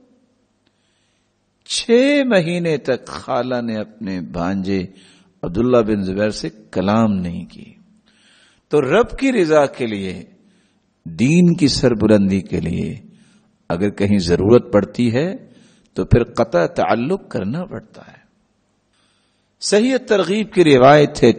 6 مہینے تک خالہ نے اپنے بھانجے عبداللہ بن زبیر سے کلام نہیں کی۔ تو رب کی رضا کے لیے، دین کی سربلندی کے لیے اگر کہیں ضرورت پڑتی ہے تو پھر قطع تعلق کرنا پڑتا ہے۔ صحیح ترغیب کی روایت ہے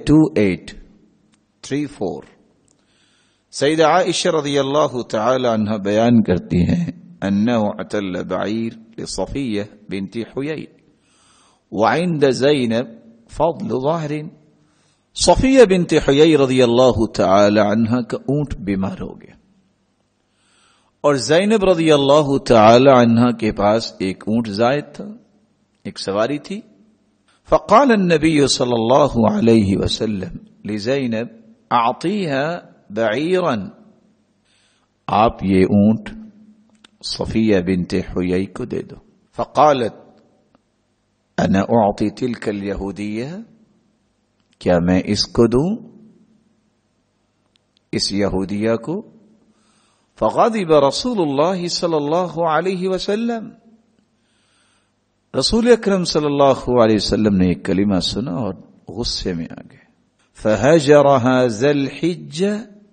2834، سیدہ عائشہ رضی اللہ تعالی عنہ بیان کرتی ہیں انہ عتل بعیر لصفیہ بنت حیی وعند زینب فضل ظاہر۔ صفیہ بنت حیی رضی اللہ تعالی عنہ کا اونٹ بیمار ہو گیا، اور زینب رضی اللہ تعالی عنہ کے پاس ایک اونٹ زائد تھا، ایک سواری تھی۔ فقال النبی صلی اللہ علیہ وسلم لزینب اعطیها بعیرا، آپ یہ اونٹ صفیہ بنت حیی کو دے دو۔ فقالت انا اعطی تلک الیہودیہ، کیا میں اس کو دوں، اس یہودیہ کو؟ فغضب رسول اللہ صلی اللہ علیہ وسلم، رسول اکرم صلی اللہ علیہ وسلم نے ایک کلمہ سنا اور غصے میں آ گئے۔ فہجرها ذی الحجہ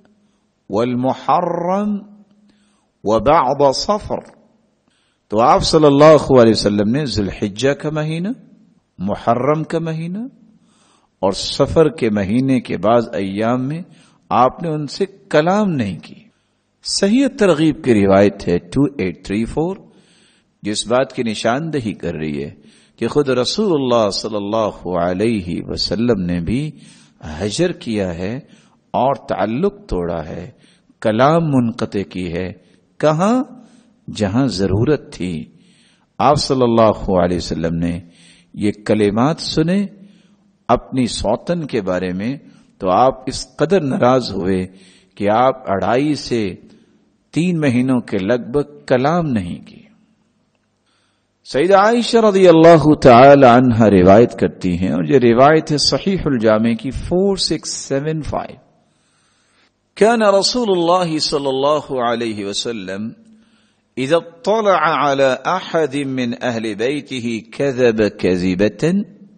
والمحرم وبعض صفر، تو آپ صلی اللہ علیہ وسلم نے ذی الحجہ کا مہینہ، محرم کا مہینہ اور سفر کے مہینے کے بعض ایام میں آپ نے ان سے کلام نہیں کی۔ صحیح ترغیب کی روایت ہے 2834، جس بات کی نشاندہی کر رہی ہے کہ خود رسول اللہ صلی اللہ علیہ وسلم نے بھی ہجر کیا ہے اور تعلق توڑا ہے، کلام منقطع کی ہے۔ کہاں؟ جہاں ضرورت تھی۔ آپ صلی اللہ علیہ وسلم نے یہ کلمات سنے اپنی سوتن کے بارے میں، تو آپ اس قدر ناراض ہوئے کہ آپ 2.5 سے 3 مہینوں کے لگ بھگ کلام نہیں کی۔ سیدہ عائشہ رضی اللہ تعالی عنہ روایت کرتی ہیں، اور یہ روایت ہے صحیح الجامع کی 4675، كان رسول الله صلى الله عليه وسلم إذا اطلع على أحد من أهل بيته كذب كذبة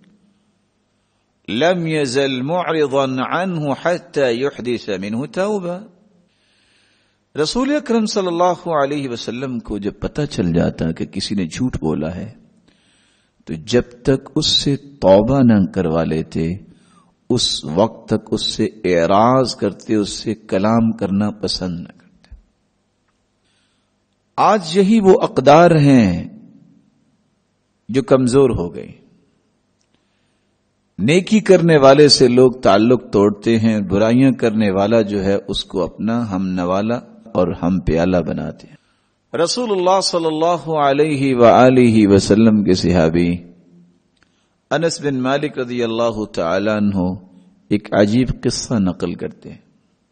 لم يزل معرضا عنه حتى يحدث منه توبة۔ رسول اکرم صلی اللہ علیہ وسلم کو جب پتہ چل جاتا کہ کسی نے جھوٹ بولا ہے تو جب تک اس سے توبہ نہ کروا لیتے اس وقت تک اس سے اعراض کرتے، اس سے کلام کرنا پسند نہ کرتے۔ آج یہی وہ اقدار ہیں جو کمزور ہو گئی۔ نیکی کرنے والے سے لوگ تعلق توڑتے ہیں، برائیاں کرنے والا جو ہے اس کو اپنا ہم نوالا اور ہم پیالہ بناتے ہیں۔ رسول اللہ صلی اللہ علیہ وآلہ وسلم کے صحابی انس بن مالک رضی اللہ تعالی عنہ ایک عجیب قصہ نقل کرتے ہیں،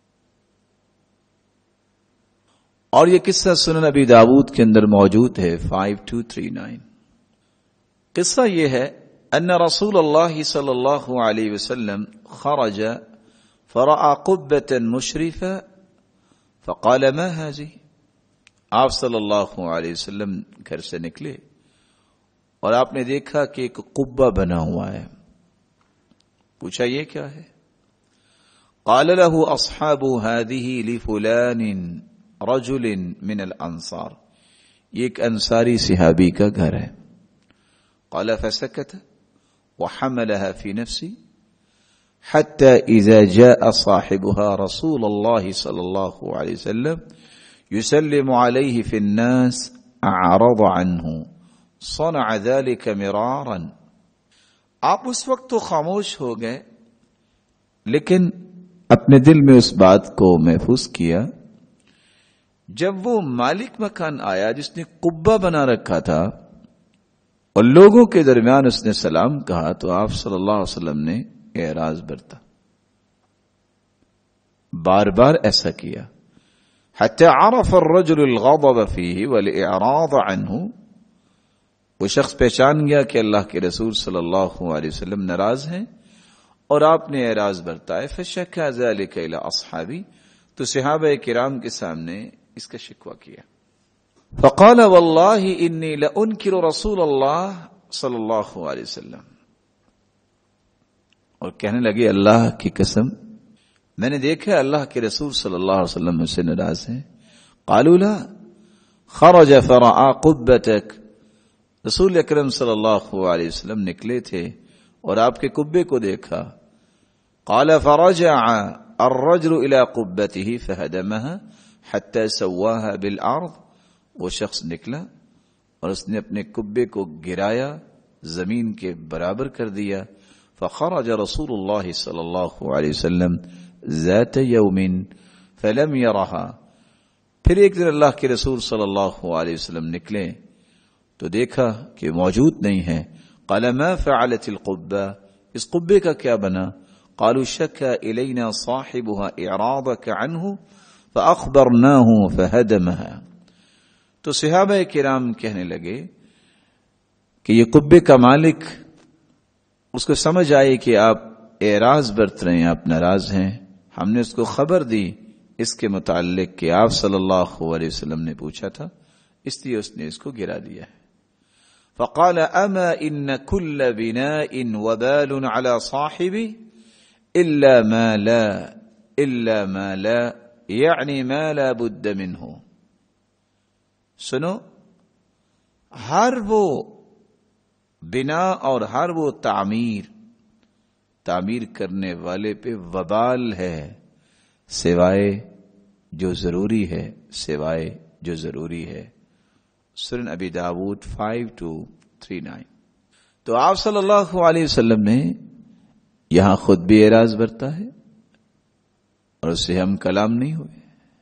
اور یہ قصہ سنن ابی داود کے اندر موجود ہے 5239۔ قصہ یہ ہے ان رسول اللہ صلی اللہ علیہ وسلم خرج فرأى قبة مشرفة فقال ما هذه۔ آپ صلی اللہ علیہ وسلم گھر سے نکلے اور آپ نے دیکھا کہ ایک قبہ بنا ہوا ہے، پوچھا یہ کیا ہے؟ قال له اصحاب هذه لفلان رجل من الانصار، یہ ایک انصاری صحابی کا گھر ہے۔ قال فسكت وحملها في نفسي حتى إذا جاء صاحبها رسول الله صلى الله عليه وسلم يسلم عليه في الناس أعرض عنه صنع ذلك مرارا۔ آپ اس وقت تو خاموش ہو گئے، لیکن اپنے دل میں اس بات کو محفوظ کیا، جب وہ مالک مکان آیا جس نے قبہ بنا رکھا تھا اور لوگوں کے درمیان اس نے سلام کہا، تو آپ صلی اللہ علیہ وسلم نے اعراض برتا، بار بار ایسا کیا۔ حتی عرف الرجل الغضب فیہ والاعراض عنہ، وہ شخص پہچان گیا کہ اللہ کے رسول صلی اللہ علیہ وسلم ناراض ہیں اور آپ نے اعراض برتا ہے۔ فشکا ذلک الی اصحابی، تو صحابہ کرام کے سامنے اس کا شکوہ کیا۔ فقال واللہ انی لانکر رسول اللہ صلی اللہ علیہ وسلم، اور کہنے لگے اللہ کی قسم میں نے دیکھا اللہ کے رسول صلی اللہ علیہ وسلم مجھ سے ناراض ہیں۔ قالوا لا خرج فرعا قبتک، رسول اکرم صلی اللہ علیہ وسلم نکلے تھے اور آپ کے قبے کو دیکھا۔ قال فرجع الرجل الى قبته فهدمها حتى سواها بالارض، وہ شخص نکلا اور اس نے اپنے قبے کو گرایا، زمین کے برابر کر دیا۔ فخرج رسول اللہ صلی اللہ علیہ وسلم ذات یوم فلم یرها، پھر ایک دن اللہ کے رسول صلی اللہ علیہ وسلم نکلے تو دیکھا کہ موجود نہیں ہے۔ قال ما فعلت القبہ، اس قبے کا کیا بنا؟ قالوا شکا الینا صاحبها اعراضک عنہ فاخبرناه فهدمها، تو صحابہ کرام کہنے لگے کہ یہ قبے کا مالک، اس کو سمجھ آئی کہ آپ اعراض برت رہے ہیں، آپ ناراض ہیں، ہم نے اس کو خبر دی اس کے متعلق کہ آپ صلی اللہ علیہ وسلم نے پوچھا تھا، اس لیے اس نے اس کو گرا دیا ہے۔ فقال اما ان كل بناء وبال على صاحبه الا ما لا يعني ما لا بد منه، سنو، ہر وہ بنا اور ہر وہ تعمیر کرنے والے پہ وبال ہے سوائے جو ضروری ہے، سوائے جو ضروری ہے۔ سنن ابی داود 5239۔ تو آپ صلی اللہ علیہ وسلم نے یہاں خود بھی اعراض برتا ہے اور اس سے ہم کلام نہیں ہوئے۔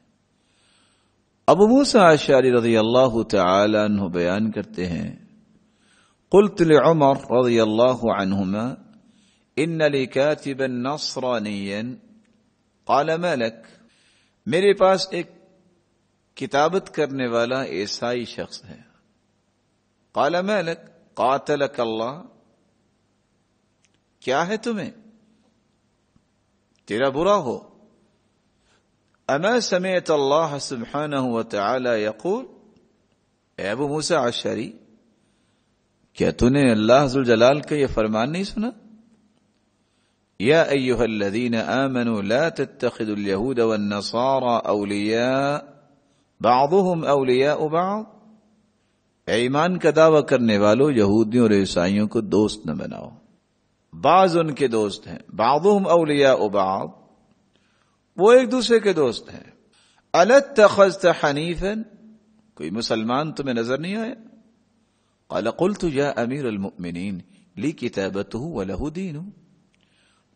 ابو موسیٰ اشعری رضی اللہ تعالی عنہ بیان کرتے ہیں، قلت لعمر رضی اللہ عنہما ان لی کاتبا نصرانیا قال ما لک، میرے پاس ایک کتابت کرنے والا عیسائی شخص ہے۔ قال ما لک قاتلک اللہ، کیا ہے تمہیں، تیرا برا ہو۔ اما سمعت اللہ سبحانہ وتعالی یقول، اے ابو موسیٰ اشعری، کیا تو نے اللہ ذوالجلال کا یہ فرمان نہیں سنا؟ یا ایہا الذین آمنوا لا تتخذوا اليہود والنصارى اولیاء بعضهم اولیاء بعض، اے ایمان کا دعویٰ کرنے والو، یہودیوں اور عیسائیوں کو دوست نہ بناؤ، بعض ان کے دوست ہیں، بعضهم اولیاء بعض، وہ ایک دوسرے کے دوست ہیں۔ الاتخذت حنیفا، کوئی مسلمان تمہیں نظر نہیں آیا؟ قال قلت یا امیر المؤمنین لی کتابته وله دین،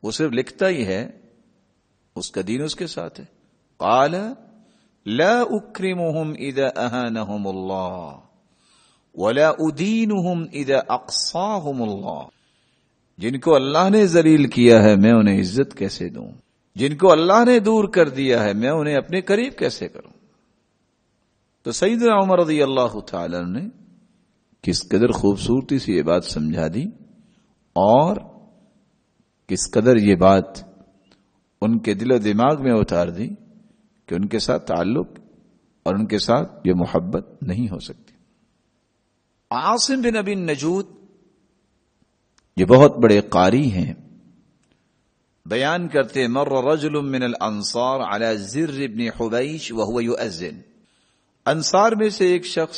وہ صرف لکھتا ہی ہے، اس کا دین اس کے ساتھ ہے. قال لا اکرمہم اذا اہانہم اللہ ولا ادینہم اذا اقصاہم اللہ. جن کو اللہ نے ذلیل کیا ہے میں انہیں عزت کیسے دوں؟ جن کو اللہ نے دور کر دیا ہے میں انہیں اپنے قریب کیسے کروں؟ تو سیدنا عمر رضی اللہ تعالی عنہ نے کس قدر خوبصورتی سے یہ بات سمجھا دی، اور کس قدر یہ بات ان کے دل و دماغ میں اتار دی کہ ان کے ساتھ تعلق اور ان کے ساتھ یہ محبت نہیں ہو سکتی. عاصم بن ابی النجود یہ بہت بڑے قاری ہیں، بیان کرتے مر رجل من الانصار على زر بن حبیش وهو يؤذن. انصار میں سے ایک شخص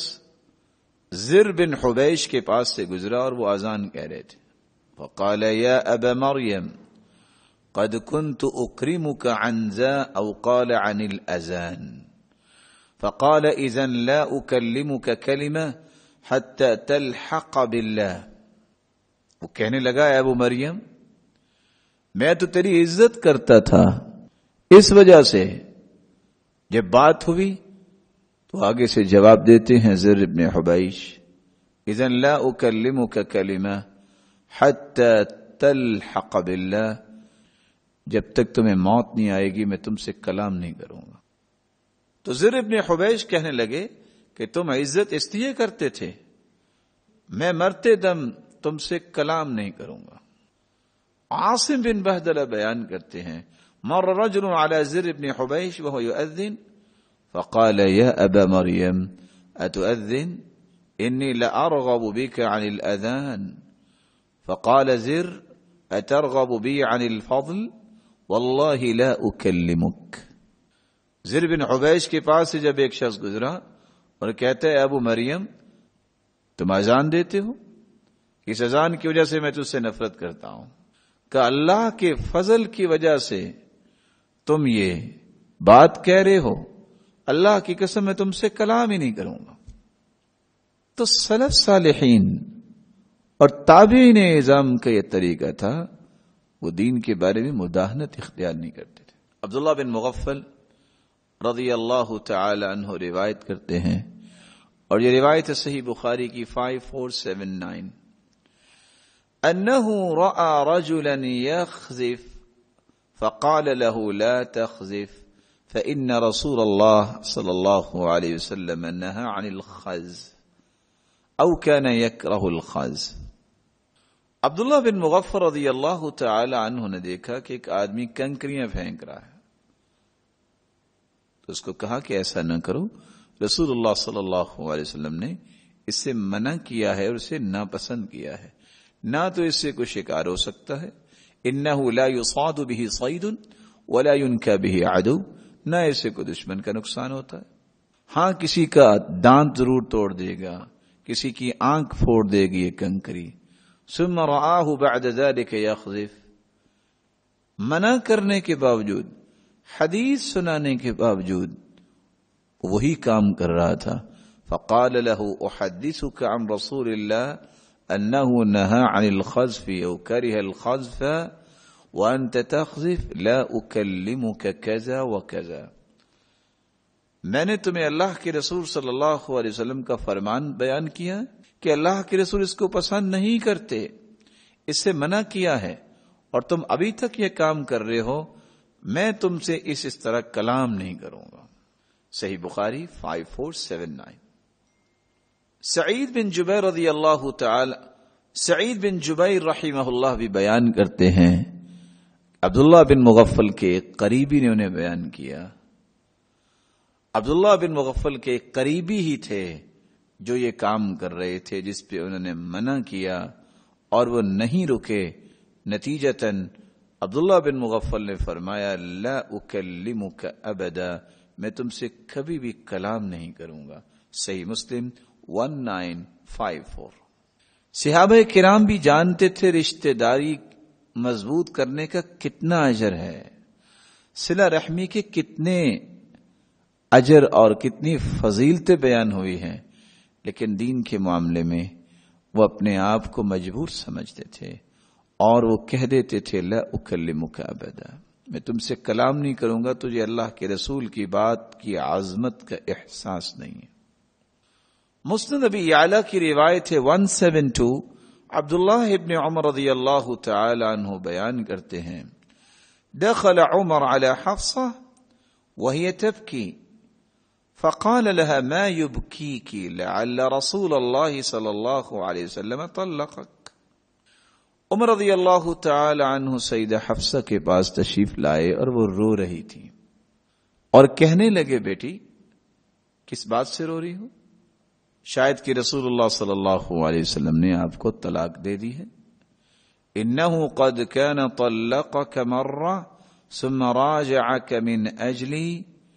زر بن حبیش کے پاس سے گزرا اور وہ اذان کہہ رہے تھے. فقال یا ابا مریم قد كنت اکرمك عن ذا او قال عن الاذان. فقال اذا لا اكلمك كلمه حتى تلحق بالله. وہ کہنے لگا اے ابو مریم میں تو تیری عزت کرتا تھا، اس وجہ سے جب بات ہوئی تو آگے سے جواب دیتے ہیں زر بن حبیش اذا لا اکلمک کلمہ حتی تلحق باللہ، جب تک تمہیں موت نہیں آئے گی میں تم سے کلام نہیں کروں گا. تو زر بن حبیش کہنے لگے کہ تم عزت اس لیے کرتے تھے، میں مرتے دم تم سے کلام نہیں کروں گا. عاصم بن بہدلہ بیان کرتے ہیں مر رجل على زر بن حبیش وهو يؤذن فقال يا ابا مريم اتؤذن اني لارغب بك عن الاذان. فقال زر اترغب بي عن الفضل والله لا اكلمك. زر بن حبیش کے پاس سے جب ایک شخص گزرا اور کہتا ہے ابو مریم تم اذان دیتے ہو، اس اذان کی وجہ سے میں تجھ سے نفرت کرتا ہوں، کہ اللہ کے فضل کی وجہ سے تم یہ بات کہہ رہے ہو، اللہ کی قسم میں تم سے کلام ہی نہیں کروں گا. تو سلف صالحین اور تابعین اعظام کا یہ طریقہ تھا، وہ دین کے بارے میں مداہنت اختیار نہیں کرتے تھے. عبداللہ بن مغفل رضی اللہ تعالی عنہ روایت کرتے ہیں، اور یہ روایت صحیح بخاری کی 5479 انه راى رجلا يخذف فقال له لا تخذف فان رسول الله صلى الله عليه وسلم نهى عن الخذ او كان يكره الخذ. عبداللہ بن مغفر رضی اللہ تعالی عنہ نے دیکھا کہ ایک آدمی کنکریاں پھینک رہا ہے، تو اس کو کہا کہ ایسا نہ کرو، رسول اللہ صلی اللہ علیہ وسلم نے اس سے منع کیا ہے اور اسے ناپسند کیا ہے، نہ تو اس سے کوئی شکار ہو سکتا ہے، انه لا يصاد به صید ولا ينكى به عدو، نہ اس سے کوئی دشمن کا نقصان ہوتا ہے. ہاں کسی کا دانت ضرور توڑ دے گا، کسی کی آنکھ پھوڑ دے گی یہ کنکری. ثم رآه بعد ذلك يخذف، منع کرنے کے باوجود، حدیث سنانے کے باوجود وہی کام کر رہا تھا. فقال له احدثك عن رسول الله انه نهى عن الخذف او كره الخذف وانت تخذف لا اكلمك كذا وكذا. میں نے تمہیں اللہ کے رسول صلی اللہ علیہ وسلم کا فرمان بیان کیا کہ اللہ کے رسول اس کو پسند نہیں کرتے، اس سے منع کیا ہے، اور تم ابھی تک یہ کام کر رہے ہو، میں تم سے اس طرح کلام نہیں کروں گا. صحیح بخاری 5479. سعید بن جبیر رضی اللہ تعالی، سعید بن جبیر رحمہ اللہ بھی بیان کرتے ہیں، عبداللہ بن مغفل کے ایک قریبی نے انہیں بیان کیا. عبداللہ بن مغفل کے ایک قریبی ہی تھے جو یہ کام کر رہے تھے، جس پہ انہوں نے منع کیا اور وہ نہیں رکے. نتیجتاً عبداللہ بن مغفل نے فرمایا لا اکلمک ابدا، میں تم سے کبھی بھی کلام نہیں کروں گا. صحیح مسلم 1954. صحابہ کرام بھی جانتے تھے رشتہ داری مضبوط کرنے کا کتنا اجر ہے، صلہ رحمی کے کتنے اجر اور کتنی فضیلتیں بیان ہوئی ہیں، لیکن دین کے معاملے میں وہ اپنے آپ کو مجبور سمجھتے تھے اور وہ کہہ دیتے تھے لا اکلمک ابدا، میں تم سے کلام نہیں کروں گا، تجھے اللہ کے رسول کی بات کی عظمت کا احساس نہیں ہے۔ مسند ابی اعلیٰ کی روایت ہے 172، عبداللہ ابن عمر رضی اللہ تعالی عنہ بیان کرتے ہیں دخل عمر على حفصة وهي تبكي فقال لها ما يبكيك لعل رسول الله صلى الله عليه وسلم طلقك۔ عمر رضی اللہ تعالی عنہ سیدہ حفصہ کے پاس تشریف لائے اور وہ رو رہی تھی اور کہنے لگے بیٹی کس بات سے رو رہی ہو؟ شاید کہ رسول اللہ صلی اللہ علیہ وسلم نے آپ کو طلاق دے دی ہے۔ انه قد كان طلقك مرة ثم راجعك من اجلي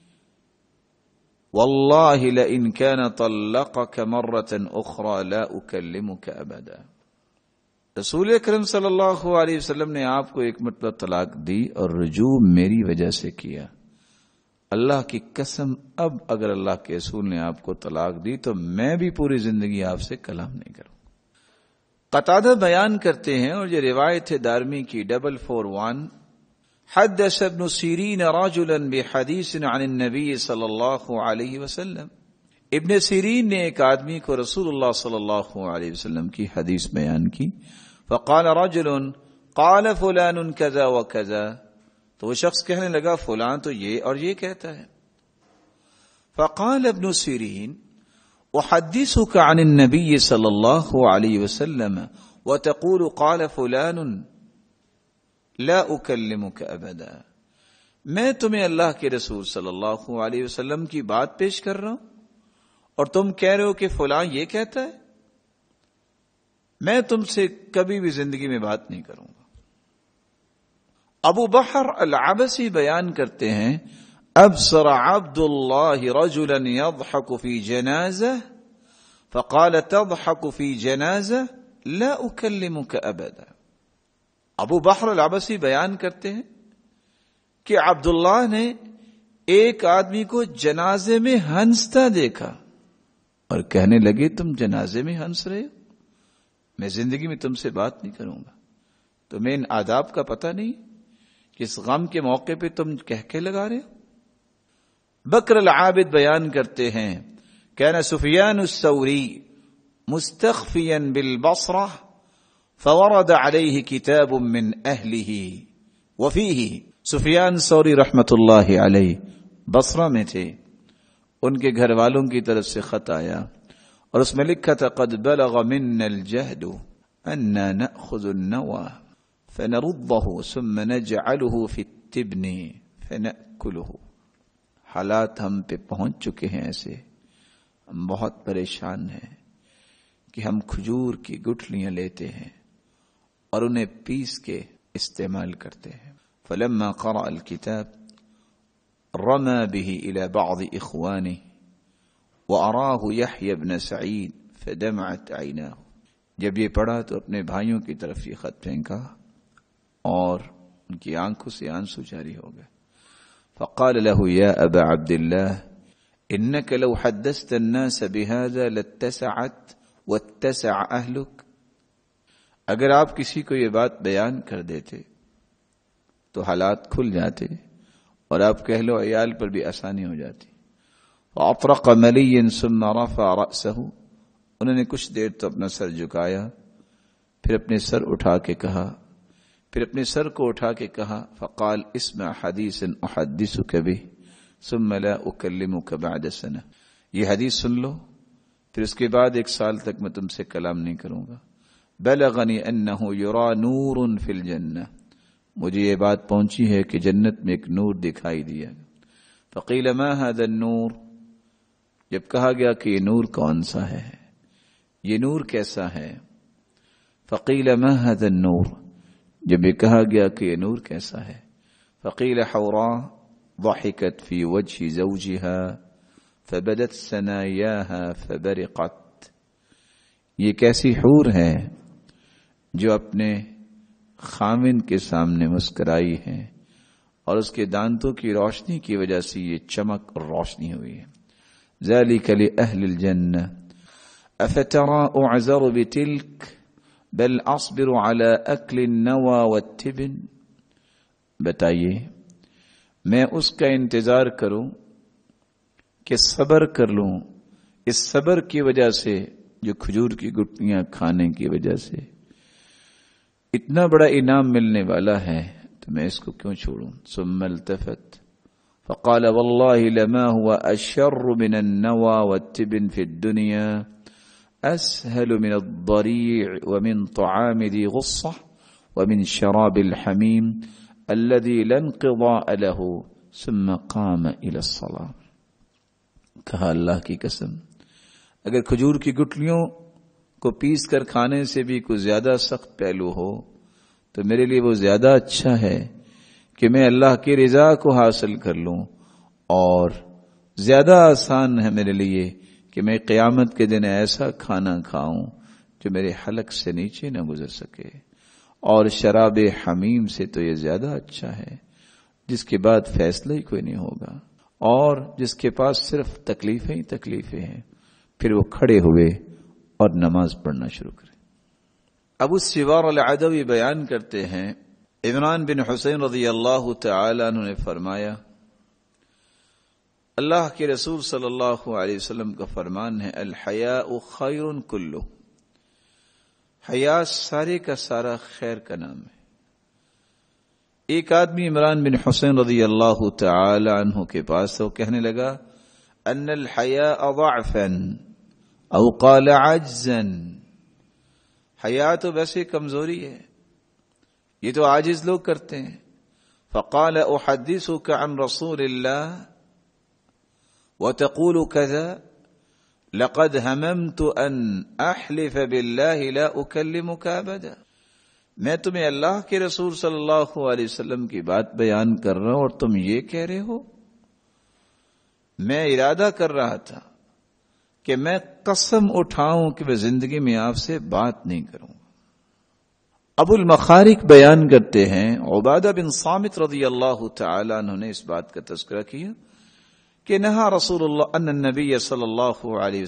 والله لئن كان طلقك مرة اخرى لا اكلمك ابدا۔ رسول اکرم صلی اللہ علیہ وسلم نے آپ کو ایک مرتبہ طلاق دی اور رجوع میری وجہ سے کیا، اللہ کی قسم اب اگر اللہ کے رسول نے آپ کو طلاق دی تو میں بھی پوری زندگی آپ سے کلام نہیں کروں۔ قتادہ بیان کرتے ہیں اور یہ روایت ہے دارمی کی 441، حدث ابن سیرین رجلا بحدیث عن النبی صلی اللہ علیہ وسلم، ابن سیرین نے ایک آدمی کو رسول اللہ صلی اللہ علیہ وسلم کی حدیث بیان کی، فقال رجل قال فلان كذا وكذا، تو وہ شخص کہنے لگا فلان تو یہ اور یہ کہتا ہے۔ فقال ابن سیرین احدثك عن النبي صلى الله عليه وسلم وتقول قال فلان لا اكلمك ابدا، میں تمہیں اللہ کے رسول صلی اللہ علیہ وسلم کی بات پیش کر رہا ہوں اور تم کہہ رہے ہو کہ فلاں یہ کہتا ہے، میں تم سے کبھی بھی زندگی میں بات نہیں کروں گا۔ ابو بحر العبسی بیان کرتے ہیں ابصر عبد اللہ رجلا يضحك في جنازة فقال تضحك في جنازة لا اكلمك ابدا۔ ابو بحر العبسی بیان کرتے ہیں کہ عبداللہ نے ایک آدمی کو جنازے میں ہنستا دیکھا اور کہنے لگے تم جنازے میں ہنس رہے ہو، میں زندگی میں تم سے بات نہیں کروں گا، تمہیں ان آداب کا پتہ نہیں کہ اس غم کے موقع پہ تم کہہ کے لگا رہے ہو۔ بکر العابد بیان کرتے ہیں كان سفيان الثوري مستخفيا بالبصرة فورد عليه كتاب من أهله وفيه، سفیان ثوری رحمت اللہ علیہ بصرہ میں تھے، ان کے گھر والوں کی طرف سے خط آیا اور اس میں لکھا تھا قد بلغ منا الجهد أننا نأخذ النوى فنرده ثم نجعله في التبن فنأكله۔ حالات ہم پہ پہنچ چکے ہیں ایسے، ہم بہت پریشان ہیں کہ ہم کھجور کی گٹھلیاں لیتے ہیں اور انہیں پیس کے استعمال کرتے ہیں۔ فلما قرأ الكتاب رمى به إلى بعض إخوانه وأراه يحيى بن سعيد فدمعت عيناه، جب یہ پڑھا تو اپنے بھائیوں کی طرف یہ خط پھینکا اور ان کی آنکھوں سے آنسو جاری ہو گئے۔ فقال له يا أبا عبد الله إنك لو حدثت الناس بهذا لاتسعت واتسع أهلك، اگر آپ کسی کو یہ بات بیان کر دیتے تو حالات کھل جاتے اور آپ کہہ لو عیال پر بھی آسانی ہو جاتی۔ فأطرق مليا ثم رفع رأسه، انہوں نے کچھ دیر تو اپنا سر جھکایا، پھر اپنے سر اٹھا کے کہا، پھر اپنے سر کو اٹھا کے کہا فقال اسمع حدیثا احدثك به ثم لا اکلمك بعد سنة، یہ حدیث سن لو پھر اس کے بعد 1 سال تک میں تم سے کلام نہیں کروں گا۔ بلغنی انه یرا نور فی الجنہ، مجھے یہ بات پہنچی ہے کہ جنت میں ایک نور دکھائی دیا۔ فقیل ما هذا النور، جب کہا گیا کہ یہ نور کون سا ہے، یہ نور کیسا ہے؟ فقیل ما هذا النور، جب یہ کہا گیا کہ یہ نور کیسا ہے؟ فقیل حوراء ضحكت في وجه زوجها فبدت ثناياها فبرقت، یہ کیسی حور ہے جو اپنے خامن کے سامنے مسکرائی ہے اور اس کے دانتوں کی روشنی کی وجہ سے یہ چمک اور روشنی ہوئی ہے۔ ذلك لأهل الجنة افترى اعذر بتلك بل اصبر على اکل النوى والتبن، بتائیے میں اس کا انتظار کروں کہ صبر کر لوں، اس صبر کی وجہ سے جو کھجور کی گٹلیاں کھانے کی وجہ سے اتنا بڑا انعام ملنے والا ہے تو میں اس کو کیوں چھوڑوں؟ ثم التفت فقال والله لما هو اشر من النوى والتبن في الدنيا اسهل من الضريع ومن طعام ذي غصة ومن شراب الحميم الذي لا انقضاء له ثم قام الى الصلاة۔ کہا اللہ کی قسم اگر کھجور کی گٹلیوں کو پیس کر کھانے سے بھی کوئی زیادہ سخت پہلو ہو تو میرے لیے وہ زیادہ اچھا ہے کہ میں اللہ کی رضا کو حاصل کر لوں، اور زیادہ آسان ہے میرے لیے کہ میں قیامت کے دن ایسا کھانا کھاؤں جو میرے حلق سے نیچے نہ گزر سکے، اور شراب حمیم سے تو یہ زیادہ اچھا ہے جس کے بعد فیصلہ ہی کوئی نہیں ہوگا، اور جس کے پاس صرف تکلیفیں ہی تکلیفیں ہیں، پھر وہ کھڑے ہوئے اور نماز پڑھنا شروع کرے۔ ابو السوار العدوی بیان کرتے ہیں عمران بن حسین رضی اللہ تعالی عنہ نے فرمایا اللہ کے رسول صلی اللہ علیہ وسلم کا فرمان ہے الحیاء خیر کلہ، حیا سارے کا سارا خیر کا نام ہے۔ ایک آدمی عمران بن حسین رضی اللہ تعالی عنہ کے پاس تو کہنے لگا ان الحیاء ضعفا او قال عجزا، حیا تو ویسے کمزوری ہے، یہ تو عاجز لوگ کرتے ہیں۔ فقال احدثك عن رسول اللہ وتقول كذا لقد هممت ان احلف بالله لا اكلمك ابدا، میں تمہیں اللہ کے رسول صلی اللہ علیہ وسلم کی بات بیان کر رہا ہوں اور تم یہ کہہ رہے ہو؟ میں ارادہ کر رہا تھا کہ میں قسم اٹھاؤں کہ میں زندگی میں آپ سے بات نہیں کروں گا۔ ابو المخارق بیان کرتے ہیں عبادہ بن صامت رضی اللہ تعالی عنہ نے اس بات کا تذکرہ کیا کہ نہا رسول اللہ ان النبی صلی اللہ علیہ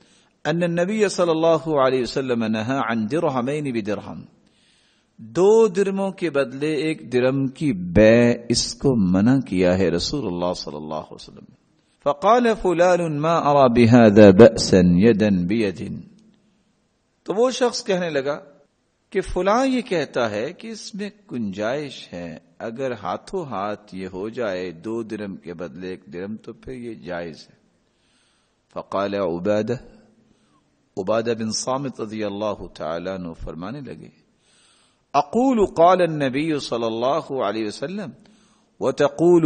وسلم نہا عن درہمین بدرہم، 2 درموں کے بدلے 1 درم کی بے اس کو منع کیا ہے رسول اللہ صلی اللہ علیہ وسلم۔ فقال فلان ما ارى بهذا بأسا يدا بيد، تو وہ شخص کہنے لگا کہ فلاں یہ کہتا ہے کہ اس میں گنجائش ہے، اگر ہاتھوں ہاتھ یہ ہو جائے 2 درم کے بدلے 1 درم تو پھر یہ جائز ہے۔ فقال عبادہ بن صامت رضی اللہ تعالیٰ عنہ فرمانے لگے اقول قال النبی صلی اللہ علیہ وسلم وتقول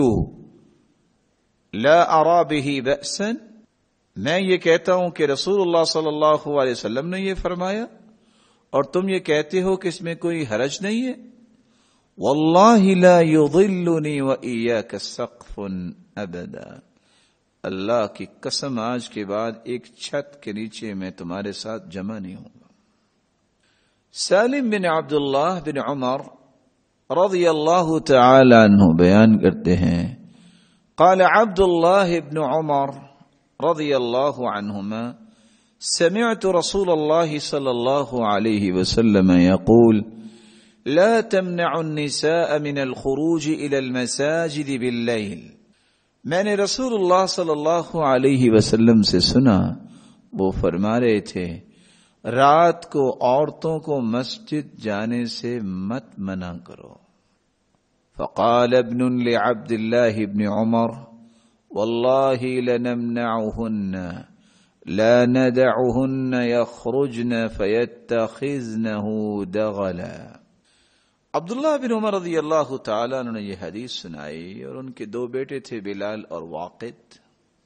لا ارى به بأسا، میں یہ کہتا ہوں کہ رسول اللہ صلی اللہ علیہ وسلم نے یہ فرمایا اور تم یہ کہتے ہو کہ اس میں کوئی حرج نہیں ہے۔ واللہ لا یضلنی وإیاک سقف ابدا، اللہ کی قسم آج کے بعد ایک چھت کے نیچے میں تمہارے ساتھ جمع نہیں ہوں گا۔ سالم بن عبداللہ بن عمر رضی اللہ تعالی عنہ بیان کرتے ہیں قال عبد الله بن عمر رضی اللہ عنہما سمعت رسول الله صلی اللہ علیہ وسلم يقول لا تمنع النساء من الخروج الى المساجد بالليل، میں نے رسول اللہ صلی اللہ علیہ وسلم سے سنا وہ فرما رہے تھے رات کو عورتوں کو مسجد جانے سے مت منع کرو۔ فقال ابن لعبد الله بن عمر والله لنمنعهن لا ندعهن يخرجن فيتخذنه دغلا۔ عبداللہ بن عمر رضی اللہ تعالیٰ عنہ نے یہ حدیث سنائی اور ان کے 2 بیٹے تھے بلال اور واقد،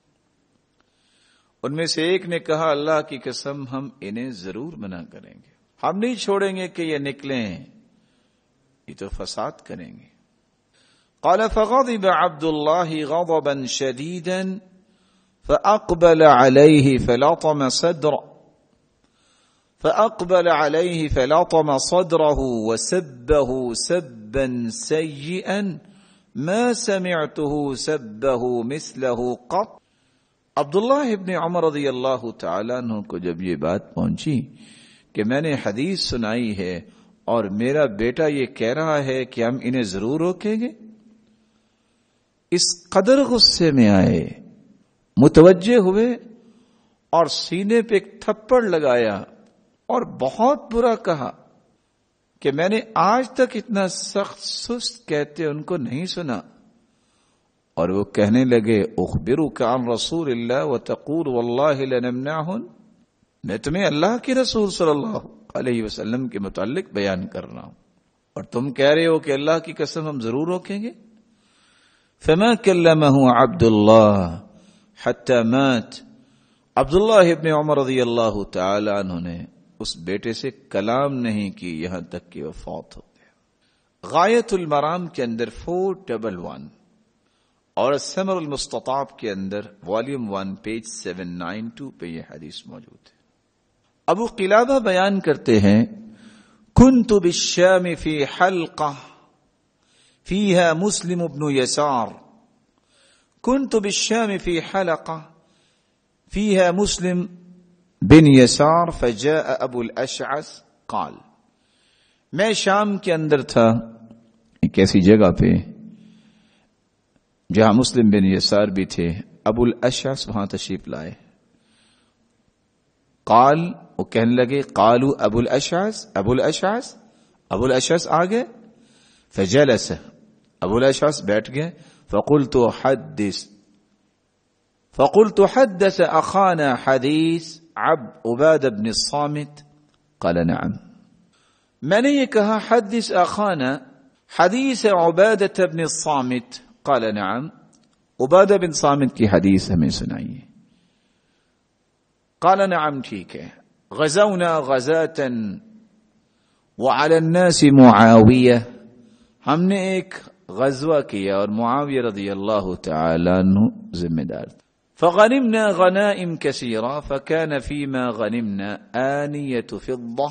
ان میں سے ایک نے کہا اللہ کی قسم ہم انہیں ضرور منع کریں گے، ہم نہیں چھوڑیں گے کہ یہ نکلیں، یہ تو فساد کریں گے۔ قال فغضب عبد الله غضبا شديدا فأقبل عليه فلطم صدره وسبه سبا سيئا ما سمعته سبه مثله قط۔ عبداللہ ابن عمر رضی اللہ تعالیٰ عنہ کو جب یہ بات پہنچی کہ میں نے حدیث سنائی ہے اور میرا بیٹا یہ کہہ رہا ہے کہ ہم انہیں ضرور روکیں گے. اس قدر غصے میں آئے، متوجہ ہوئے اور سینے پہ ایک تھپڑ لگایا اور بہت برا کہا کہ میں نے آج تک اتنا سخت سست کہتے ان کو نہیں سنا. اور وہ کہنے لگے اخبرک عن رسول اللہ وتقول واللہ لنمنعہن، میں تمہیں اللہ کے رسول صلی اللہ علیہ وسلم کے متعلق بیان کر رہا ہوں اور تم کہہ رہے ہو کہ اللہ کی قسم ہم ضرور روکیں گے. فما کلمہ عبد اللہ حتی مات، عبداللہ ابن عمر رضی اللہ تعالی عنہ نے اس بیٹے سے کلام نہیں کی یہاں تک کہ وفات ہو گیا. غایت المرام کے اندر 411 اور ثمر المستطاب کے اندر والیوم 1 پیج 792 پہ یہ حدیث موجود ہے. ابو قلابہ بیان کرتے ہیں كنت بالشام في حلقة فيها مسلم بن يسار، كنت بالشام في حلقة فيها مسلم بن يسار فجاء ابو الاشعث قال، میں شام کے اندر تھا ایک ایسی جگہ پہ جہاں مسلم بن یسار بھی تھے، ابو الاشعث وہاں تشریف لائے. قال، وہ کہنے لگے قالوا ابو الاشعث ابو الاشعث ابو الاشعث آ گئے. فجلس، ابو الاشعث بیٹھ گئے. فقلت حدث اخانا حدیث عبادہ بن الصامت قال نعم، میں نے یہ کہا حدث اخانا حدیث عبادہ بن الصامت قال نعم، عبادہ بن صامت کی حدیث ہمیں سنائیے. قال نعم، ٹھیک ہے. غزونا غزاة وعلى الناس معاویہ، ہم نے ایک غزوہ کیا اور معاویہ رضی اللہ تعالی عنہ ذمہ دار تھا. فغنمنا غنائم كثيرة فكان فيما غنمنا آنية فضة،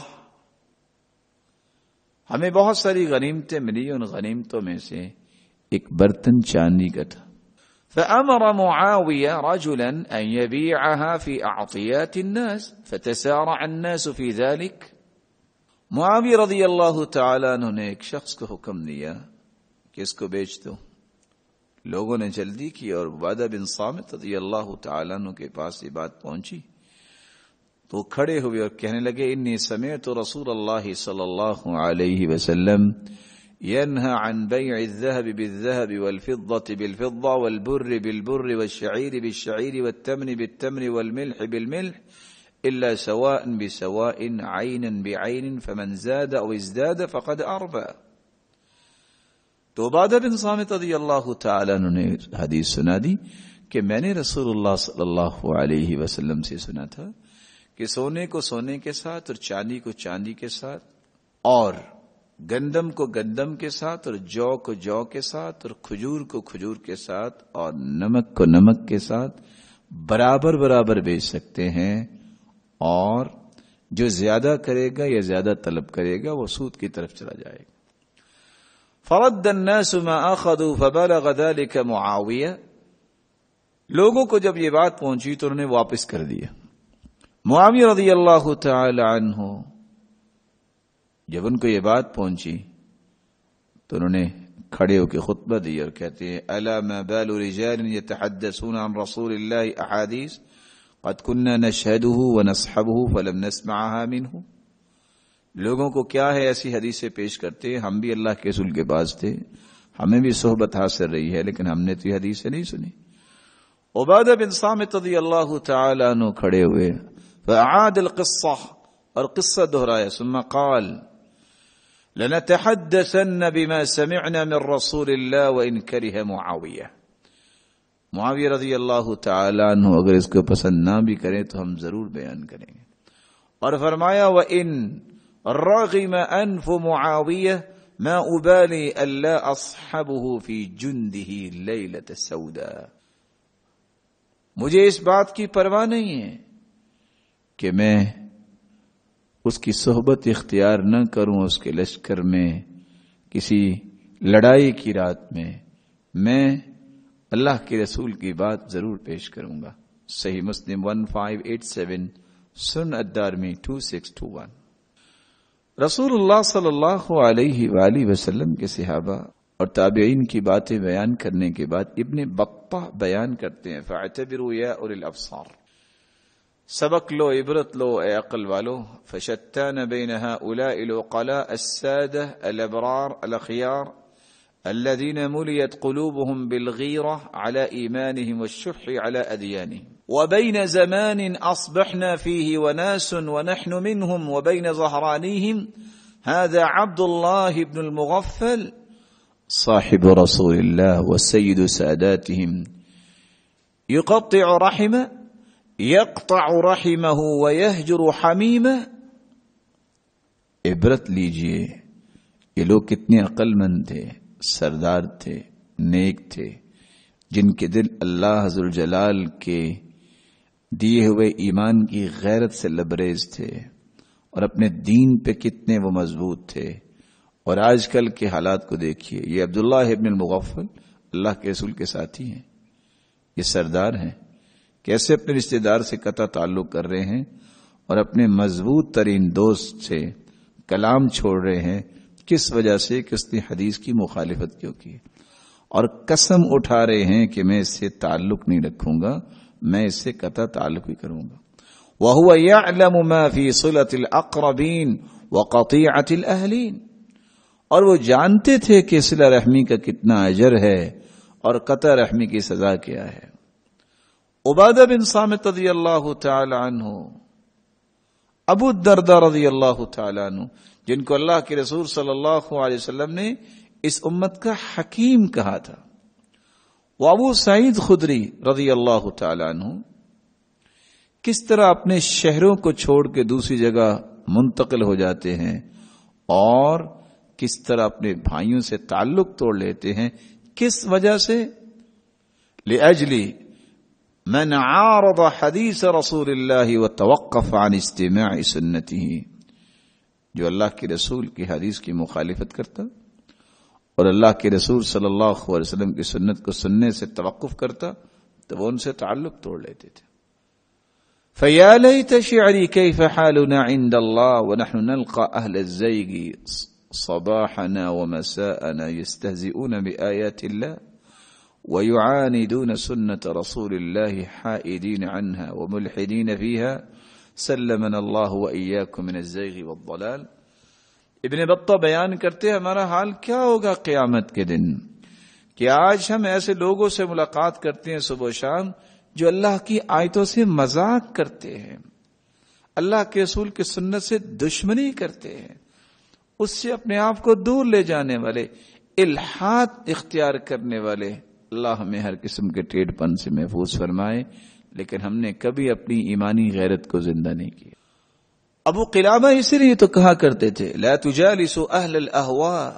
ہمیں بہت ساری غنیمتیں ملی، ان غنیمتوں میں سے ایک برتن چاندی کا تھا. فأمر معاوية رجلا أن يبيعها في أعطيات الناس فتسارع الناس في ذلك. معاویہ رضی اللہ تعالیٰ عنہ نے ایک شخص کو حکم دیا کہ اس کو بیچ دو. لوگوں نے جلدی کی اور عبادہ بن صامت رضی اللہ تعالیٰ عنہ کے پاس یہ بات پہنچی تو کھڑے ہوئے اور کہنے لگے انی سمعت رسول اللہ صلی اللہ علیہ وسلم ينهى عن بيع الذهب بالذهب والفضة بالفضة والبر بالبر والشعير بالشعير والتمر بالتمر والملح بالملح إلا سواء بسواء عينا بعين فمن زاد أو ازداد فقد أربى. تو عبادہ بن صامت رضی اللہ تعالیٰ عنہ نے حدیث سنا دی کہ میں نے رسول اللہ صلی اللہ علیہ وسلم سے سنا تھا کہ سونے کو سونے کے ساتھ اور چاندی کو چاندی کے ساتھ اور گندم کو گندم کے ساتھ اور جو کو جو کے ساتھ اور کھجور کو کھجور کے ساتھ اور نمک کو نمک کے ساتھ برابر برابر بیچ سکتے ہیں، اور جو زیادہ کرے گا یا زیادہ طلب کرے گا وہ سود کی طرف چلا جائے گا. فرد الناس ما اخذوا فبلغ ذلك معاویہ، لوگوں کو جب یہ بات پہنچی تو انہوں نے واپس کر دیا. معاویہ رضی اللہ تعالی عنہ جب ان کو یہ بات پہنچی تو انہوں نے کھڑے ہو کے خطبہ دیا اور کہتے ہیں الا ما بال رجال يتحدثون عن رسول الله احاديث قد كنا نشهده ونصحبه فلم نسمعها منه. لوگوں کو کیا ہے ایسی حدیثیں پیش کرتے ہیں، ہم بھی اللہ کے رسول کے باز تھے، ہمیں بھی صحبت حاصل رہی ہے لیکن ہم نے تو یہ حدیثیں نہیں سنی. عبادہ بن صامت رضی اللہ تعالی عنہ کھڑے ہوئے فاعاد القصہ، اور قصہ دہرایا. ثم قال لنتحدثن بما سمعنا من رسول الله وان كره معاویہ. معاویہ رضی اللہ تعالی عنہ اگر اس کو پسند نہ بھی کریں تو ہم ضرور بیان کریں گے. اور فرمایا وان رغم انف معاویہ ما ابالی الا اصحبه في جنده لیلة سوداء، مجھے اس بات کی پرواہ نہیں ہے کہ میں اس کی صحبت اختیار نہ کروں اس کے لشکر میں کسی لڑائی کی رات میں اللہ کے رسول کی بات ضرور پیش کروں گا. صحیح مسلم 1587، سنن الدارمی 2621. رسول اللہ صلی اللہ علیہ وآلہ وسلم کے صحابہ اور تابعین کی باتیں بیان کرنے کے بعد ابن بطہ بیان کرتے ہیں فاعتبروا یا اولی الابصار، سبق لو، عبرت لو اے عقل والو. فشتان بین هؤلاء العقلاء السادة الابرار الاخيار الذين مليت قلوبهم بالغيرة على ايمانهم والشح على اديانهم، وبين زمان اصبحنا فيه وناس ونحن منهم، وبين ظهرانيهم هذا عبد الله بن المغفل صاحب رسول الله وسيد ساداتهم يقطع رحمه يقطع رحمه ويهجر حميمه. عبرت لیجئے یہ لوگ کتنے عقل مند تھے، سردار تھے، نیک تھے، جن کے دل اللہ ذوالجلال کے دیے ہوئے ایمان کی غیرت سے لبریز تھے، اور اپنے دین پہ کتنے وہ مضبوط تھے. اور آج کل کے حالات کو دیکھیے، یہ عبداللہ ابن المغفل اللہ کے رسول کے ساتھی ہیں، یہ سردار ہیں، کیسے اپنے رشتہ دار سے قطع تعلق کر رہے ہیں اور اپنے مضبوط ترین دوست سے کلام چھوڑ رہے ہیں. کس وجہ سے کہ اس نے حدیث کی مخالفت کیوں کی، اور قسم اٹھا رہے ہیں کہ میں اس سے تعلق نہیں رکھوں گا، میں اس سے قطع تعلق ہی کروں گا. وَهُوَ يَعْلَمُ مَا فِي صِلَةِ الْأَقْرَبِينَ وَقَطِيعَةِ الْأَهْلِينَ، اور وہ جانتے تھے کہ صلہ رحمی کا کتنا اجر ہے اور قطع رحمی کی سزا کیا ہے. عبادہ بن صامت رضی اللہ تعالی عنہ، ابو الدرداء رضی اللہ تعالی عنہ، جن کو اللہ کے رسول صلی اللہ علیہ وسلم نے اس امت کا حکیم کہا تھا، وہ ابو سعید خدری رضی اللہ تعالی عنہ کس طرح اپنے شہروں کو چھوڑ کے دوسری جگہ منتقل ہو جاتے ہیں اور کس طرح اپنے بھائیوں سے تعلق توڑ لیتے ہیں. کس وجہ سے؟ لأجل من عارض حدیث رسول اللہ وتوقف عن استماع سنته، جو اللہ کے رسول کی حدیث کی مخالفت کرتا اور اللہ کے رسول صلی اللہ علیہ وسلم کی سنت کو سننے سے توقف کرتا تو وہ ان سے تعلق توڑ لیتے تھے. فَيَا لَيْتَ شِعْرِي كَيْفَ حَالُنَا عِنْدَ اللَّهِ وَنَحْنُ نَلْقَى أَهْلَ الزَّيْغِ صَبَاحَنَا وَمَسَاءَنَا يَسْتَهْزِئُونَ بِآيَاتِ اللَّهِ وَيُعَانِدُونَ سُنَّةَ رَسُولِ اللَّهِ حَائِدِينَ عَنْهَا وَمُلْحِدِينَ فِيهَا سَلَّمَنَا اللَّهُ وَإِيَّاكُمْ مِنَ الزَّيْغِ وَالضَّلَالِ. ابن بطہ بیان کرتے ہیں ہمارا حال کیا ہوگا قیامت کے دن کہ آج ہم ایسے لوگوں سے ملاقات کرتے ہیں صبح و شام جو اللہ کی آیتوں سے مذاق کرتے ہیں، اللہ کے رسول کی سنت سے دشمنی کرتے ہیں، اس سے اپنے آپ کو دور لے جانے والے، الحاد اختیار کرنے والے. اللہ ہمیں ہر قسم کے ٹیڑھ پن سے محفوظ فرمائے. لیکن ہم نے کبھی اپنی ایمانی غیرت کو زندہ نہیں کیا. ابو قلابہ اسی لیے تو کہا کرتے تھے لا تجالسوا اہل الاہواء،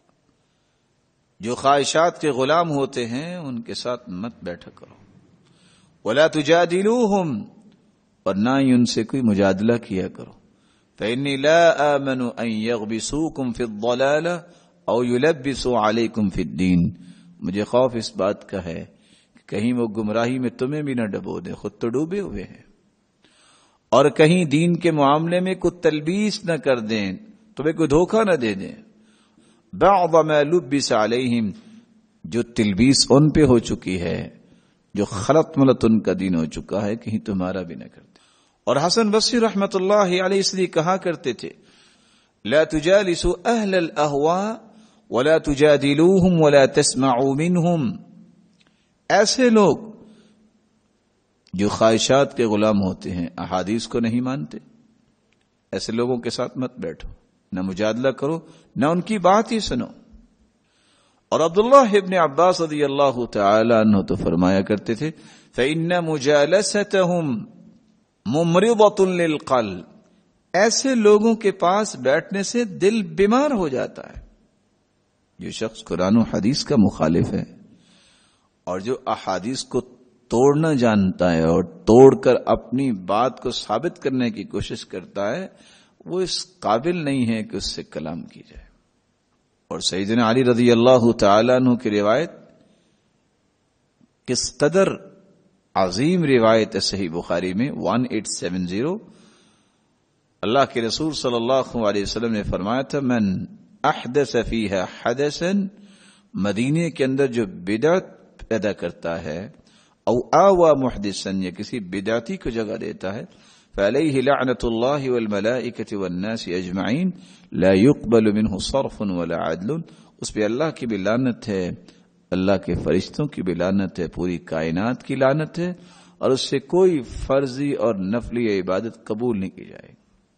جو خواہشات کے غلام ہوتے ہیں ان کے ساتھ مت بیٹھا کرو. ولا تجادلوہم، اور نہ ہی ان سے کوئی مجادلہ کیا کرو. فإني لا آمن أن يغبسوكم في الضلالة أو يلبسوا عليكم في الدين، مجھے خوف اس بات کا ہے کہ کہیں وہ گمراہی میں تمہیں بھی نہ ڈبو دے، خود تو ڈوبے ہوئے ہیں، اور کہیں دین کے معاملے میں کوئی تلبیس نہ کر دیں، تمہیں کوئی دھوکہ نہ دے دیں. بعض ما لبس علیہم، جو تلبیس ان پہ ہو چکی ہے، جو خلط ملت ان کا دین ہو چکا ہے، کہیں تمہارا بھی نہ کر دیں. اور حسن بصری رحمت اللہ علیہ اس لیے کہا کرتے تھے لا تجالسوا اہل الاہواء ولا تجادلوہم ولا تسمعوا منہم، ایسے لوگ جو خواہشات کے غلام ہوتے ہیں، احادیث کو نہیں مانتے، ایسے لوگوں کے ساتھ مت بیٹھو، نہ مجادلہ کرو، نہ ان کی بات ہی سنو. اور عبداللہ ابن عباس رضی اللہ تعالی عنہ تو فرمایا کرتے تھے فإن مجالستهم ممرضۃ للقلب، ایسے لوگوں کے پاس بیٹھنے سے دل بیمار ہو جاتا ہے. جو شخص قرآن و حدیث کا مخالف ہے اور جو احادیث کو توڑنا جانتا ہے اور توڑ کر اپنی بات کو ثابت کرنے کی کوشش کرتا ہے، وہ اس قابل نہیں ہے کہ اس سے کلام کی جائے. اور سیدنا علی رضی اللہ تعالیٰ عنہ کی روایت کس قدر عظیم روایت ہے، صحیح بخاری میں 1870، اللہ کے رسول صلی اللہ علیہ وسلم نے فرمایا تھا من احدث فیہا حدثا، مدینے کے اندر جو بدعت پیدا کرتا ہے، او آوا محدثا، یا کسی بدعتی کو جگہ دیتا ہے، فعلیہ لعنت اللہ والملائکۃ والناس اجمعین لا يقبل منہ صرف ولا عدل، اس پہ اللہ کی بھی لعنت ہے، اللہ کے فرشتوں کی بھی لعنت ہے، پوری کائنات کی لعنت ہے، اور اس سے کوئی فرضی اور نفلی عبادت قبول نہیں کی جائے۔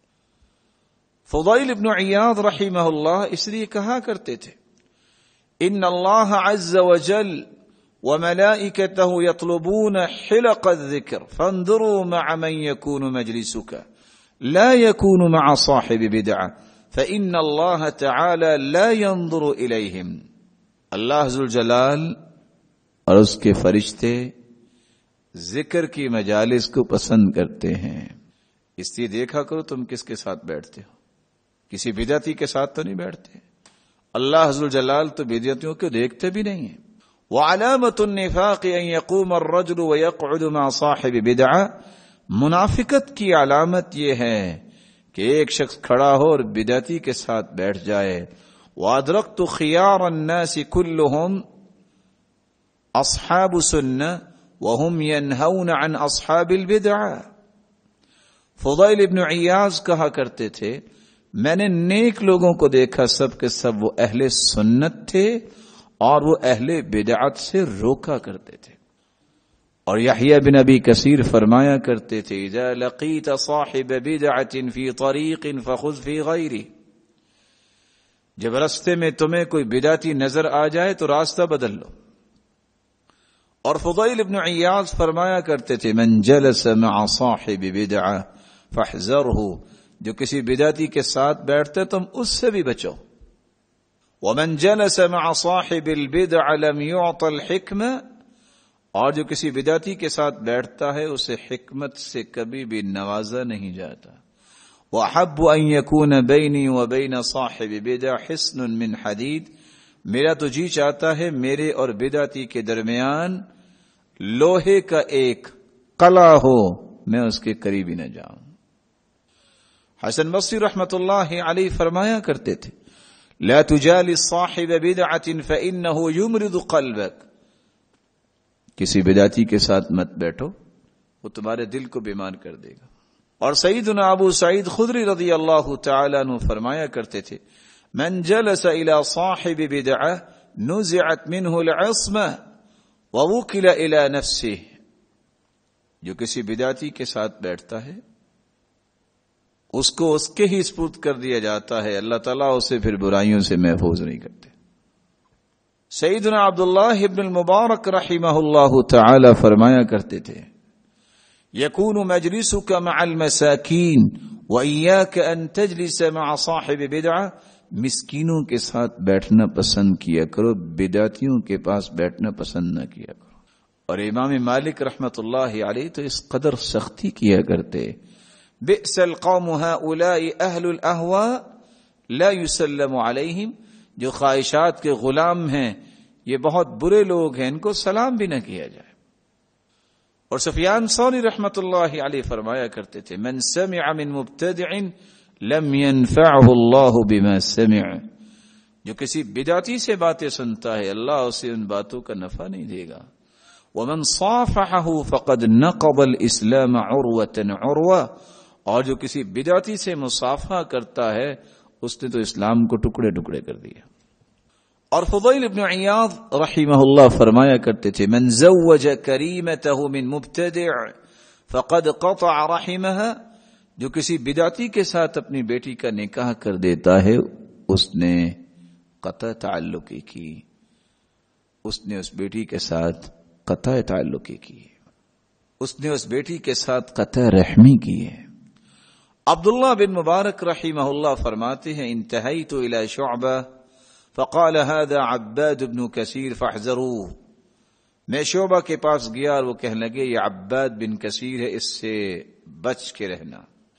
فضیل ابن عیاض رحمہ اللہ اس لیے کہا کرتے تھے ان اللہ عز وجل وملائکتہ یطلبون حلق الذکر فانظروا مع من يكون مجلسك لا يكون مع صاحب بدعة فإن الله تعالى لا ينظر إليهم۔ اللہ ذوالجلال اور اس کے فرشتے ذکر کی مجالس کو پسند کرتے ہیں، اس لیے دیکھا کرو تم کس کے ساتھ بیٹھتے ہو، کسی بدعتی کے ساتھ تو نہیں بیٹھتے۔ اللہ ذوالجلال تو بدعتیوں کو دیکھتے بھی نہیں ہیں۔ وعلامۃ النفاق ان يقوم الرجل ويقعد مع صاحب بدعہ، منافقت کی علامت یہ ہے کہ ایک شخص کھڑا ہو اور بدعتی کے ساتھ بیٹھ جائے۔ وادرکت خیار الناس كلهم اصحاب سنہ وهم ينهون عن اصحاب البدعہ۔ فضیل ابن عیاض کہا کرتے تھے میں نے نیک لوگوں کو دیکھا سب کے سب وہ اہل سنت تھے اور وہ اہل بدعت سے روکا کرتے تھے۔ اور یحییٰ بن ابی کثیر فرمایا کرتے تھے اذا لقیت صاحب بدعت فی طریق فخذ فی غیرہ، جب راستے میں تمہیں کوئی بدعتی نظر آ جائے تو راستہ بدل لو۔ اور فضیل ابن عیاض فرمایا کرتے تھے من جلس مع صاحب بدعہ فاحذرہ، جو کسی بدعتی کے ساتھ بیٹھتے تم اس سے بھی بچو۔ ومن جلس مع صاحب البدع لم يعط الحکمہ، اور جو کسی بدعتی کے ساتھ بیٹھتا ہے اسے حکمت سے کبھی بھی نوازا نہیں جاتا۔ وأحب أن يكون بيني وبين صاحب بدع حصن من حديد، میرا تو جی چاہتا ہے میرے اور بدعتی کے درمیان لوہے کا ایک قلعہ ہو، میں اس کے قریب ہی نہ جاؤں۔ حسن بصری رحمت اللہ علیہ فرمایا کرتے تھے لا تجالس صاحب بدعة فإنه يمرض قلبك، کسی بدعتی کے ساتھ مت بیٹھو، وہ تمہارے دل کو بیمار کر دے گا۔ اور سیدنا ابو سعید خدری رضی اللہ تعالیٰ عنہ فرمایا کرتے تھے من جلس الى صاحب بدعہ نزعت منه العصمہ ووکل الى نفسه، جو کسی بدعتی کے ساتھ بیٹھتا ہے اس کو اس کے ہی سپرد کر دیا جاتا ہے، اللہ تعالیٰ اسے پھر برائیوں سے محفوظ نہیں کرتے۔ سیدنا عبداللہ ابن المبارک رحمہ اللہ تعالی فرمایا کرتے تھے یکون مجلسک مع المساکین وإیاک ان تجلس مع صاحب بدعہ، مسکینوں کے ساتھ بیٹھنا پسند کیا کرو، بدعتیوں کے پاس بیٹھنا پسند نہ کیا کرو۔ اور امام مالک رحمت اللہ علیہ تو اس قدر سختی کیا کرتے بئس القوم هؤلاء اہل الاہواء لا يسلم علیہم، جو خواہشات کے غلام ہیں یہ بہت برے لوگ ہیں، ان کو سلام بھی نہ کیا جائے۔ اور سفیان ثوری رحمت اللہ علیہ فرمایا کرتے تھے من سمع من مبتدع لم ينفعه اللہ بما سمع، جو کسی بدعتی سے باتیں سنتا ہے اللہ اسے ان باتوں کا نفع نہیں دے گا۔ ومن صافحه فقد نقض الاسلام عروة عروة، اور جو کسی بدعتی سے مصافحہ کرتا ہے اس نے تو اسلام کو ٹکڑے ٹکڑے کر دیا۔ اور فضیل ابن عیاض رحمہ اللہ فرمایا کرتے تھے من زوج کریمتہ من مبتدع فقد قطع رحمها، جو کسی بدعتی کے ساتھ اپنی بیٹی کا نکاح کر دیتا ہے اس نے قطع تعلقی کی، اس نے اس بیٹی کے ساتھ قطع تعلقی کی، اس نے اس بیٹی کے ساتھ قطع رحمی کی ہے۔ عبداللہ بن مبارک رحمہ اللہ فرماتے ہیں انتہیت الی شعبہ فقال هذا عباد بن کثیر فاحذروه، میں شعبہ کے پاس گیا اور وہ کہنے لگے یہ عباد بن کثیر ہے، اس سے بچ کے رہنا۔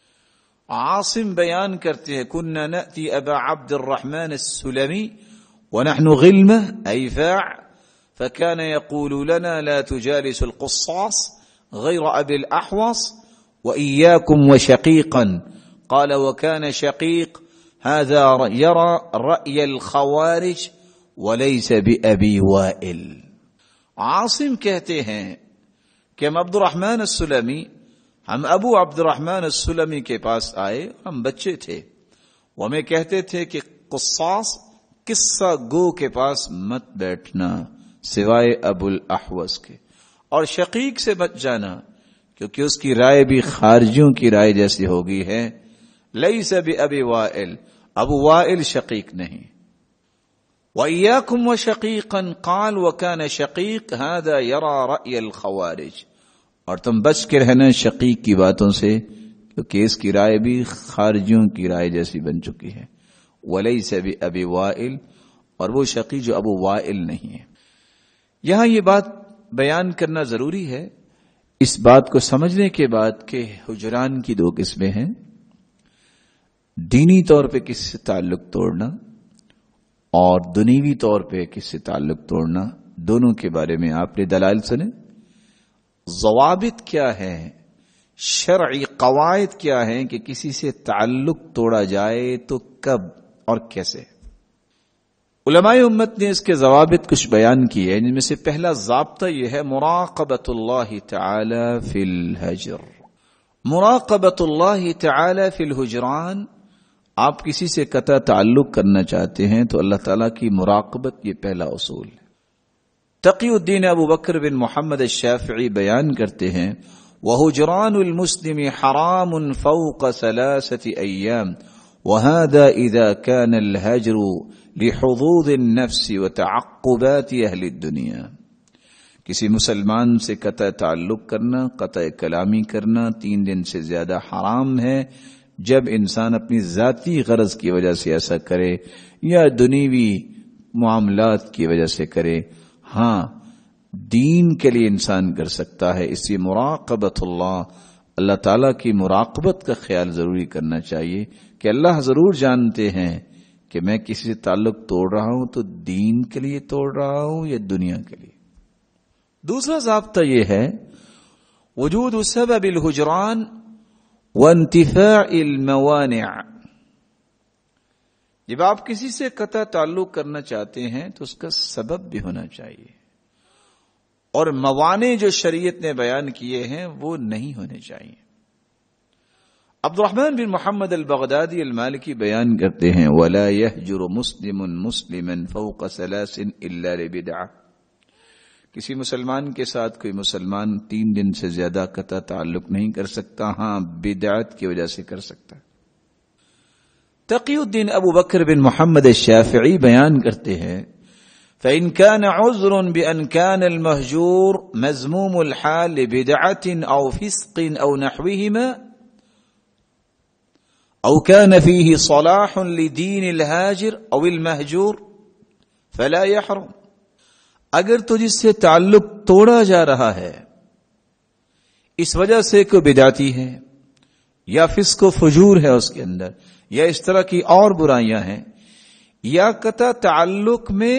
عاصم بیان کرتے ہیں كنا نأتی ابا عبد الرحمن السلمی ونحن غلمہ ایفاع فكان يقول لنا لا تجالس القصاص غير ابي الاحوص وإياكم وشقيقا قال وكان شقيق هذا يرى رأي الخوارج وليس بأبي وائل. عاصم کہتے ہیں کہ ہم عبد الرحمن السلمی، ہم ابو عبد الرحمن السلمی کے پاس آئے، ہم بچے تھے، وہ ہمیں کہتے تھے کہ قصاص قصہ گو کے پاس مت بیٹھنا سوائے ابو الاحوص کے، اور شقیق سے بچ جانا کیونکہ اس کی رائے بھی خارجیوں کی رائے جیسی ہوگی ہے. لیس بأبی وائل، ابو وائل شقیق نہیں. وإياكم وشقيقا قال وكان شقيق هذا يرى رأي الخوارج، اور تم بچ کے رہنا شقیق کی باتوں سے کیونکہ اس کی رائے بھی خارجیوں کی رائے جیسی بن چکی ہے. ولیس بأبی وائل، اور وہ شقیق جو ابو وائل نہیں ہے. یہاں یہ بات بیان کرنا ضروری ہے اس بات کو سمجھنے کے بعد کہ حجران کی دو قسمیں ہیں. دینی طور پہ کسی سے تعلق توڑنا اور دنیوی طور پہ کسی سے تعلق توڑنا، دونوں کے بارے میں آپ نے دلائل سنے. ضوابط کیا ہے، شرعی قواعد کیا ہیں کہ کسی سے تعلق توڑا جائے تو کب اور کیسے. علماء امت نے اس کے ضوابط کچھ بیان کیے، جن میں سے پہلا ضابطہ یہ ہے مراقبۃ اللہ تعالی فی الحجر. مراقبۃ اللہ تعالی فی الحجران، آپ کسی سے قطع تعلق کرنا چاہتے ہیں تو اللہ تعالیٰ کی مراقبت، یہ پہلا اصول ہے. تقی الدین ابو بکر بن محمد الشافعی بیان کرتے ہیں وَحُجْرَانُ الْمُسْلِمِ حَرَامٌ فَوْقَ 3 أَيَّامٍ وَهَذَا إِذَا كَانَ الْهَجْرُ لِحُظُوظِ النَّفْسِ وَتَعَقُّبَاتِ أَهْلِ الدُّنْيَا. کسی مسلمان سے قطع تعلق کرنا، قطع کلامی کرنا 3 دن سے زیادہ حرام ہے جب انسان اپنی ذاتی غرض کی وجہ سے ایسا کرے یا دنیوی معاملات کی وجہ سے کرے. ہاں، دین کے لیے انسان کر سکتا ہے. اسی مراقبت اللہ تعالیٰ کی مراقبت کا خیال ضروری کرنا چاہیے کہ اللہ ضرور جانتے ہیں کہ میں کسی سے تعلق توڑ رہا ہوں تو دین کے لیے توڑ رہا ہوں یا دنیا کے لیے. دوسرا ضابطہ یہ ہے وجود سبب الحجران وانتفاع الموانع. جب آپ کسی سے قطع تعلق کرنا چاہتے ہیں تو اس کا سبب بھی ہونا چاہیے، اور موانع جو شریعت نے بیان کیے ہیں وہ نہیں ہونے چاہیے. عبد الرحمن بن محمد البغدادی المالکی بیان کرتے ہیں وَلَا يَحْجُرُ مُسْلِمٌ مُسْلِمًا فَوْقَ 3 إِلَّا لِبِدْعَةٍ. کسی مسلمان کے ساتھ کوئی مسلمان 3 دن سے زیادہ قطع تعلق نہیں کر سکتا، ہاں بدعت کی وجہ سے کر سکتا ہے. تقی الدین ابو بکر بن محمد الشافعی بیان کرتے ہیں فَإِنْ كَانَ عُذْرٌ بِأَنْ كَانَ الْمَهْجُورُ مَذْمُومُ الْحَالِ بِدْعَةٍ أَوْ فِسْقٍ أَوْ نَحْوِهِمَا أَوْ كَانَ فِيهِ صَلَاحٌ لِدِينِ الْهَاجِرِ أَوْ الْمَهْجُورِ فَلَا يَحْرُمُ. اگر تو جس سے تعلق توڑا جا رہا ہے اس وجہ سے کوئی بدعتی ہے یا فسق و فجور ہے اس کے اندر یا اس طرح کی اور برائیاں ہیں، یا قطع تعلق میں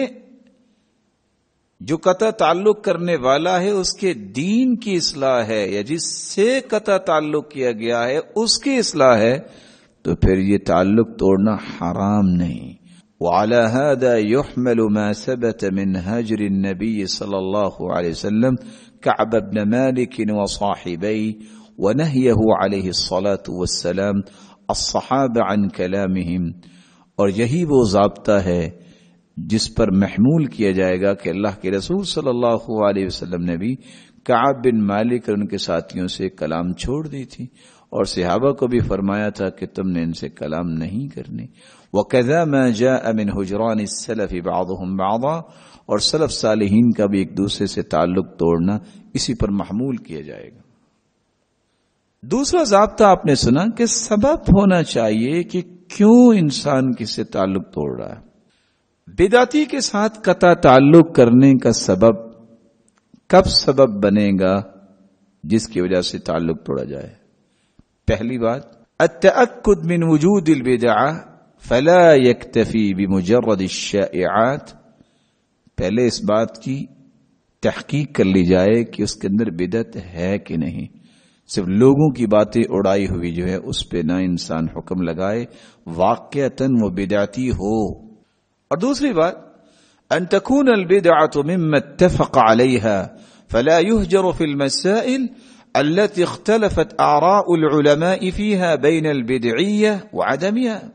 جو قطع تعلق کرنے والا ہے اس کے دین کی اصلاح ہے یا جس سے قطع تعلق کیا گیا ہے اس کی اصلاح ہے، تو پھر یہ تعلق توڑنا حرام نہیں. وعلى هذا يحمل ما ثبت من هجر النبي صلى الله عليه وسلم كعب بن مالك وصاحبيه ونهيه عليه الصلاة والسلام الصحابة عن كلامهم. اور یہی وہ ضابطہ ہے جس پر محمول کیا جائے گا کہ اللہ کے رسول صلی اللہ علیہ وسلم نے بھی کعب بن مالک اور ان کے ساتھیوں سے کلام چھوڑ دی تھی، اور صحابہ کو بھی فرمایا تھا کہ تم نے ان سے کلام نہیں کرنے. وَكَذَا مَا جَاءَ مِنْ حُجْرَانِ السَّلَفِ بَعْضُهُمْ بَعْضًا، اور سلف صالحین کا بھی ایک دوسرے سے تعلق توڑنا اسی پر محمول کیا جائے گا. دوسرا ضابطہ آپ نے سنا کہ سبب ہونا چاہیے کہ کیوں انسان کس سے تعلق توڑ رہا ہے. بدعتی کے ساتھ قطع تعلق کرنے کا سبب کب سبب بنے گا جس کی وجہ سے تعلق توڑا جائے؟ پہلی بات التأکد من وجود البدعہ فلا یکتفی بمجرد الشائعات. پہلے اس بات کی تحقیق کر لی جائے کہ اس کے اندر بدعت ہے کہ نہیں. صرف لوگوں کی باتیں اڑائی ہوئی جو ہے اس پہ نہ انسان حکم لگائے، واقعتاً وہ بدعتی ہو۔ اور دوسری بات، ان تكون البدعة مما اتفق عليها فلا يهجر في المسائل التي اختلفت آراء العلماء فيها بين البدعية وعدمها۔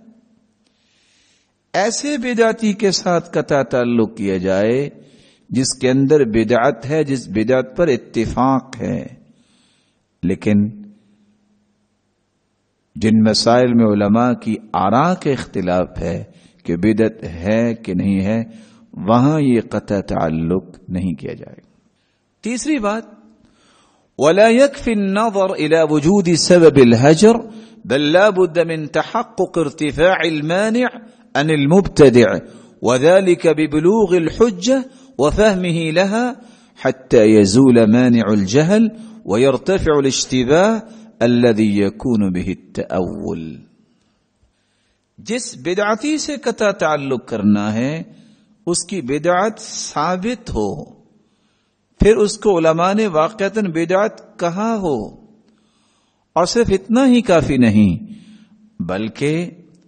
ایسے بدعتی کے ساتھ قطع تعلق کیا جائے جس کے اندر بدعت ہے، جس بدعت پر اتفاق ہے، لیکن جن مسائل میں علماء کی آراء کے اختلاف ہے کہ بدعت ہے کہ نہیں ہے، وہاں یہ قطع تعلق نہیں کیا جائے۔ تیسری بات، ولا يكفي النظر إلى وجود سبب الهجر بل لا بد من تحقق ارتفاع المانع عن المبتدع وذلك ببلوغ الحجة وفهمه لها حتى يزول مانع الجهل ويرتفع الاشتباه الذي يكون به التأول۔ جس بدعتی سے قطع تعلق کرنا ہے اس کی بدعت ثابت ہو، پھر اس کو علماء نے واقعتاً بدعت کہا ہو، اور صرف اتنا ہی کافی نہیں بلکہ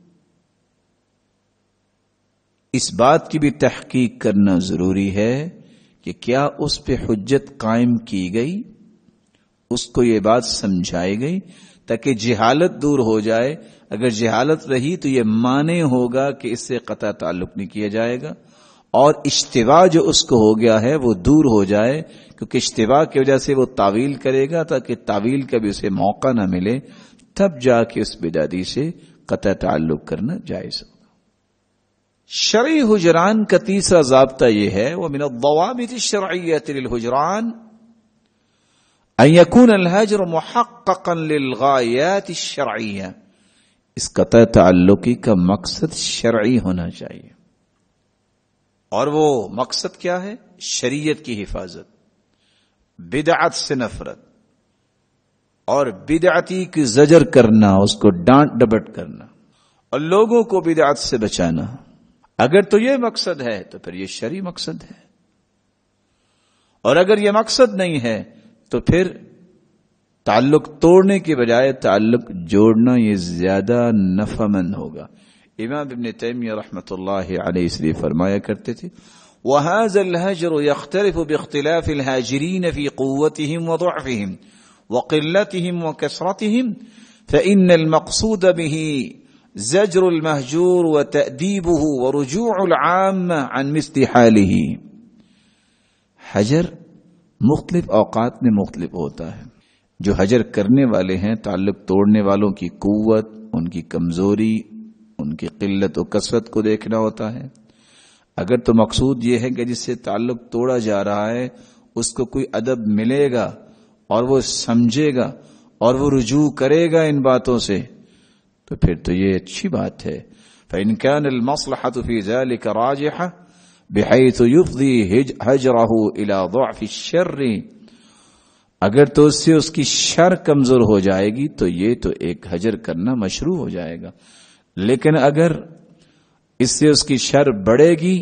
اس بات کی بھی تحقیق کرنا ضروری ہے کہ کیا اس پہ حجت قائم کی گئی، اس کو یہ بات سمجھائی گئی تاکہ جہالت دور ہو جائے۔ اگر جہالت رہی تو یہ مانع ہوگا کہ اس سے قطع تعلق نہیں کیا جائے گا، اور اشتباہ جو اس کو ہو گیا ہے وہ دور ہو جائے، کیونکہ اشتباہ کی وجہ سے وہ تعویل کرے گا، تاکہ تعویل کا بھی اسے موقع نہ ملے، تب جا کے اس بدعتی سے قطع تعلق کرنا جائز ہوگا۔ شرعی حجران کا تیسرا ضابطہ یہ ہے، ومن الضوابط الشرعیة للحجران ان يكون الهجر محققا للغایات الشرعیہ۔ اس قطع تعلقی کا مقصد شرعی ہونا چاہیے، اور وہ مقصد کیا ہے؟ شریعت کی حفاظت، بدعت سے نفرت، اور بدعتی کی زجر کرنا، اس کو ڈانٹ ڈپٹ کرنا، اور لوگوں کو بدعت سے بچانا۔ اگر تو یہ مقصد ہے تو پھر یہ شرعی مقصد ہے، اور اگر یہ مقصد نہیں ہے تو پھر تعلق توڑنے کے بجائے تعلق جوڑنا یہ زیادہ نفع مند ہوگا۔ امام ابن تیمیہ رحمۃ اللہ علیہ اس لیے فرمایا کرتے تھے، وَهَذَا الْهَجْرُ يَخْتَلِفُ بِاخْتِلَافِ الْهَاجِرِينَ فِي قُوَّتِهِمْ وَضَعْفِهِمْ وَقِلَّتِهِمْ وَكَثْرَتِهِمْ فَإِنَّ الْمَقْصُودَ بِهِ زَجْرُ الْمَهْجُورِ وَتَأْدِيبُهُ وَرُجُوعُ الْعَامَّةِ عَنْ مِثْلِ حَالِهِ۔ حجر مختلف اوقات میں مختلف ہوتا ہے۔ جو حجر کرنے والے ہیں، تعلق توڑنے والوں کی قوت، ان کی کمزوری، ان کی قلت و کثرت کو دیکھنا ہوتا ہے۔ اگر تو مقصود یہ ہے کہ جس سے تعلق توڑا جا رہا ہے اس کو کوئی ادب ملے گا اور وہ سمجھے گا اور وہ رجوع کرے گا ان باتوں سے، تو پھر تو یہ اچھی بات ہے۔ فَإِنْ كَانَ الْمَصْلَحَةُ فِي ذَلِكَ رَاجِحَةً بِحَيْثُ يُفْضِي هَجْرَهُ إِلَى ضَعْفِ الشَّرِّ، اگر تو اس سے اس کی شر کمزور ہو جائے گی تو یہ تو ایک حجر کرنا مشروع ہو جائے گا، لیکن اگر اس سے اس کی شر بڑھے گی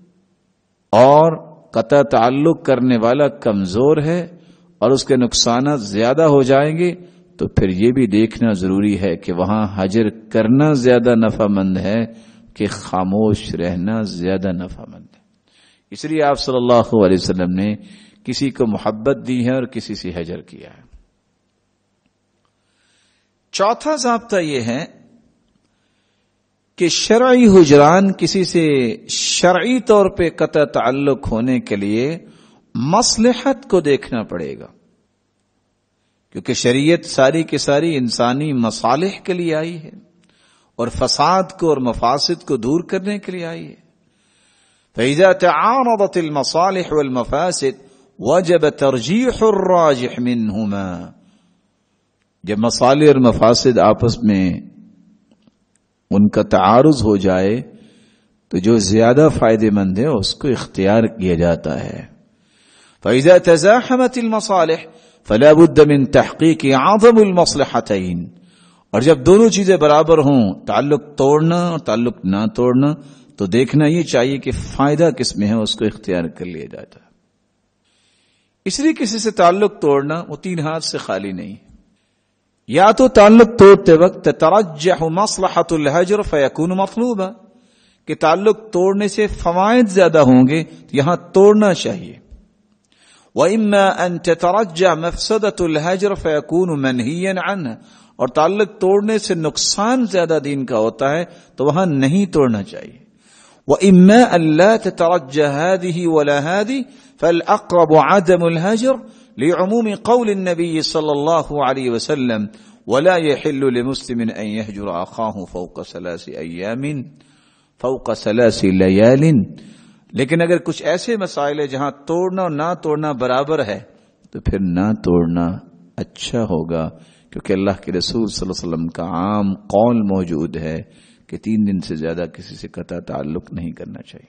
اور قطع تعلق کرنے والا کمزور ہے اور اس کے نقصانات زیادہ ہو جائیں گے تو پھر یہ بھی دیکھنا ضروری ہے کہ وہاں حجر کرنا زیادہ نفع مند ہے کہ خاموش رہنا زیادہ نفع مند ہے۔ اس لیے آپ صلی اللہ علیہ وسلم نے کسی کو محبت دی ہے اور کسی سے حجر کیا ہے۔ چوتھا ضابطہ یہ ہے کہ شرعی حجران کسی سے شرعی طور پہ قطع تعلق ہونے کے لیے مصلحت کو دیکھنا پڑے گا، کیونکہ شریعت ساری کی ساری انسانی مصالح کے لیے آئی ہے اور فساد کو اور مفاسد کو دور کرنے کے لیے آئی ہے۔ فَإِذَا تَعَارَضَتِ الْمَصَالِحُ وَالْمَفَاسِدُ وَجَبَ تَرْجِيحُ الرَّاجِحِ مِنْهُمَا۔ جب مصالح اور مفاسد آپس میں ان کا تعارض ہو جائے تو جو زیادہ فائدے مند ہے اس کو اختیار کیا جاتا ہے۔ فَإِذَا تَزَاحَمَتِ الْمَصَالِحُ فَلَا بُدَّ مِنْ تَحْقِيقِ أَعْظَمِ الْمَصْلَحَتَيْنِ۔ اور جب دونوں چیزیں برابر ہوں، تعلق توڑنا اور تعلق نہ توڑنا، تو دیکھنا یہ چاہیے کہ فائدہ کس میں ہے، اس کو اختیار کر لیا جاتا ہے۔ اس لیے کسی سے تعلق توڑنا وہ تین ہاتھ سے خالی نہیں، یا تو تعلق توڑتے وقت تترجح مصلحۃ الحجر فیکون مطلوبا، کہ تعلق توڑنے سے فوائد زیادہ ہوں گے تو یہاں توڑنا چاہیے. وَإِمَّا أَن تَتَرَجَّحَ مَفْسَدَةُ الْحَجْرِ فَيَكُونُ مَنْهِيًّا عَنْهُ، اور تعلق توڑنے سے نقصان زیادہ دین کا ہوتا ہے تو وہاں نہیں توڑنا چاہیے. وَإِمَّا أَن لَا تَتَرَجَّحَ هَذِهِ وَلَا هَذِهِ فَالْأَقْرَبُ عَدَمُ الْهَجْرِ لِعُمُومِ قَوْلِ النَّبِيِّ صَلَّى اللَّهُ عَلَيْهِ وَسَلَّمَ وَلَا يَحِلُّ لِمُسْلِمٍ أَن يَهْجُرَ أَخَاهُ فَوْقَ 3 أَيَّامٍ فَوْقَ 3 لَيَالٍ. لیکن اگر کچھ ایسے مسائل ہیں جہاں توڑنا اور نہ توڑنا برابر ہے تو پھر نہ توڑنا اچھا ہوگا، کیونکہ اللہ کے رسول صلی اللہ علیہ وسلم کا عام قول موجود ہے کہ 3 دن سے زیادہ کسی سے قطع تعلق نہیں کرنا چاہیے.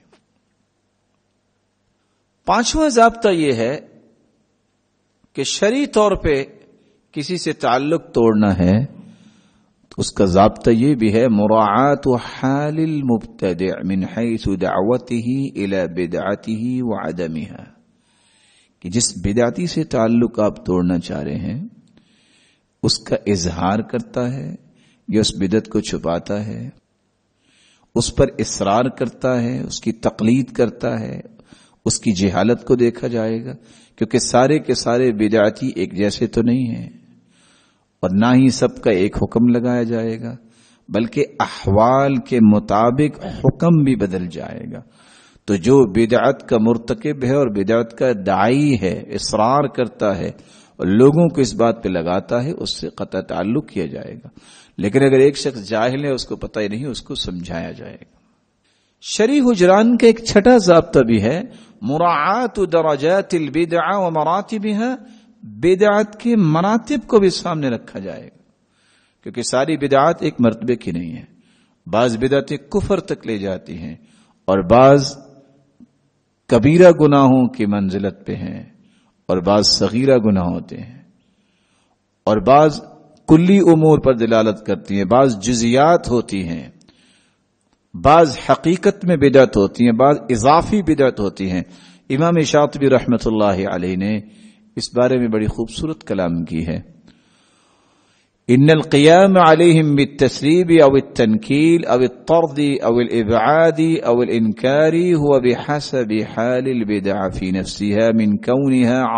5واں ضابطہ یہ ہے کہ شرعی طور پہ کسی سے تعلق توڑنا ہے تو اس کا ضابطہ یہ بھی ہے مراعات حال المبتدع من حیث دعوته الى بدعته وعدمها، کہ جس بدعتی سے تعلق آپ توڑنا چاہ رہے ہیں اس کا اظہار کرتا ہے یا اس بدعت کو چھپاتا ہے، اس پر اصرار کرتا ہے، اس کی تقلید کرتا ہے، اس کی جہالت کو دیکھا جائے گا، کیونکہ سارے کے سارے بدعتی ایک جیسے تو نہیں ہیں، اور نہ ہی سب کا ایک حکم لگایا جائے گا، بلکہ احوال کے مطابق حکم بھی بدل جائے گا. تو جو بدعت کا مرتکب ہے اور بدعت کا داعی ہے، اصرار کرتا ہے اور لوگوں کو اس بات پہ لگاتا ہے، اس سے قطع تعلق کیا جائے گا. لیکن اگر ایک شخص جاہل ہے، اس کو پتہ ہی نہیں، اس کو سمجھایا جائے گا. شرعی حجران کا ایک چھٹا ضابطہ بھی ہے مراعات درجات البدع ومراتبها، بدعت کے مراتب کو بھی سامنے رکھا جائے گا، کیونکہ ساری بدعات ایک مرتبے کی نہیں ہے. بعض بدعتیں کفر تک لے جاتی ہیں اور بعض کبیرہ گناہوں کی منزلت پہ ہیں اور بعض صغیرہ گناہ ہوتے ہیں، اور بعض کلی امور پر دلالت کرتی ہیں، بعض جزیات ہوتی ہیں، بعض حقیقت میں بدعت ہوتی ہیں، بعض اضافی بدعت ہوتی ہیں. امام شاطبی رحمۃ اللہ علیہ نے اس بارے میں بڑی خوبصورت کلام کی ہے. ان القيام عليهم بالتسريب او التنكيل او الطرد او الابعاد او الانكار هو بحسب حال البدع في نفسها من كونها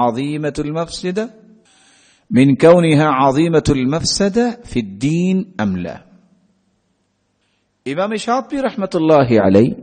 عظيمة المفسدة في الدين ام لا. امام شاطبی رحمۃ اللہ علیہ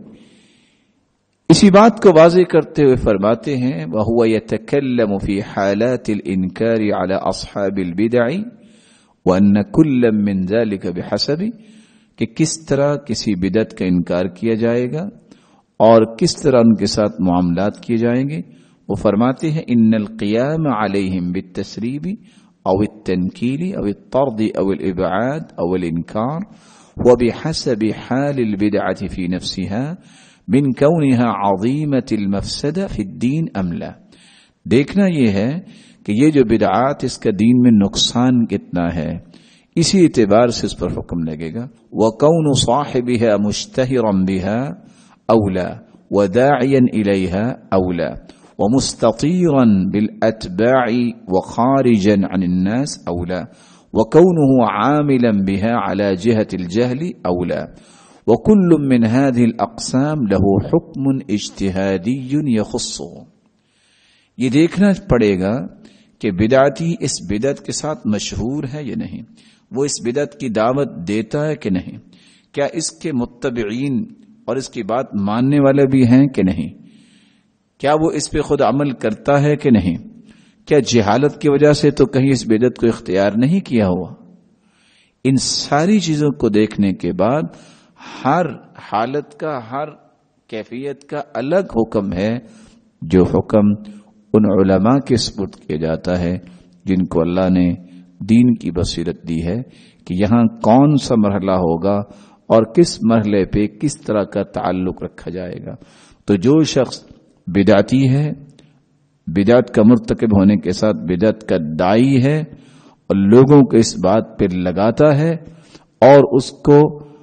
اسی بات کو واضح کرتے ہوئے فرماتے ہیں وَهُوَ يَتَكَلَّمُ فِي حَالَاتِ الْإِنكَارِ عَلَى أَصْحَابِ الْبِدَعِ وَأَنَّ كُلًّا مِّن ذَلِكَ بِحَسَبِ، کہ کس طرح کسی بدعت کا انکار کیا جائے گا اور کس طرح ان کے ساتھ معاملات کیے جائیں گے. وہ فرماتے ہیں إِنَّ الْقِيَامَ عَلَيْهِمْ بِالتَّسْرِيبِ أو التنكيل أو الطرد أو الإبعاد أو الإنكار وبحسب حال البدعة في نفسها من كونها عظيمة المفسدة في الدين ام لا. دیکھنا یہ ہے کہ یہ جو بدعات اس کا دین میں نقصان کتنا ہے، اسی اعتبار سے اس پر حکم لگے گا. وكون صاحبها مشتهرا بها اولى وداعيا اليها اولى ومستطيرا بالاتباع وخارجا عن الناس اولى وكونه عاملا بها على جهة الجهل اولى وكل من هذه الأقسام له حكم اجتهادي يخصه. یہ دیکھنا پڑے گا کہ بدعتی اس بدعت کے ساتھ مشہور ہے یا نہیں، وہ اس بدعت کی دعوت دیتا ہے کہ نہیں، کیا اس کے متبعین اور اس کی بات ماننے والے بھی ہیں کہ نہیں، کیا وہ اس پہ خود عمل کرتا ہے کہ نہیں، کیا جہالت کی وجہ سے تو کہیں اس بدعت کو اختیار نہیں کیا ہوا. ان ساری چیزوں کو دیکھنے کے بعد ہر حالت کا، ہر کیفیت کا الگ حکم ہے، جو حکم ان علماء کے سپرد کیا جاتا ہے جن کو اللہ نے دین کی بصیرت دی ہے کہ یہاں کون سا مرحلہ ہوگا اور کس مرحلے پہ کس طرح کا تعلق رکھا جائے گا. تو جو شخص بدعتی ہے، بدعت کا مرتکب ہونے کے ساتھ بدعت کا داعی ہے اور لوگوں کو اس بات پہ لگاتا ہے اور اس کو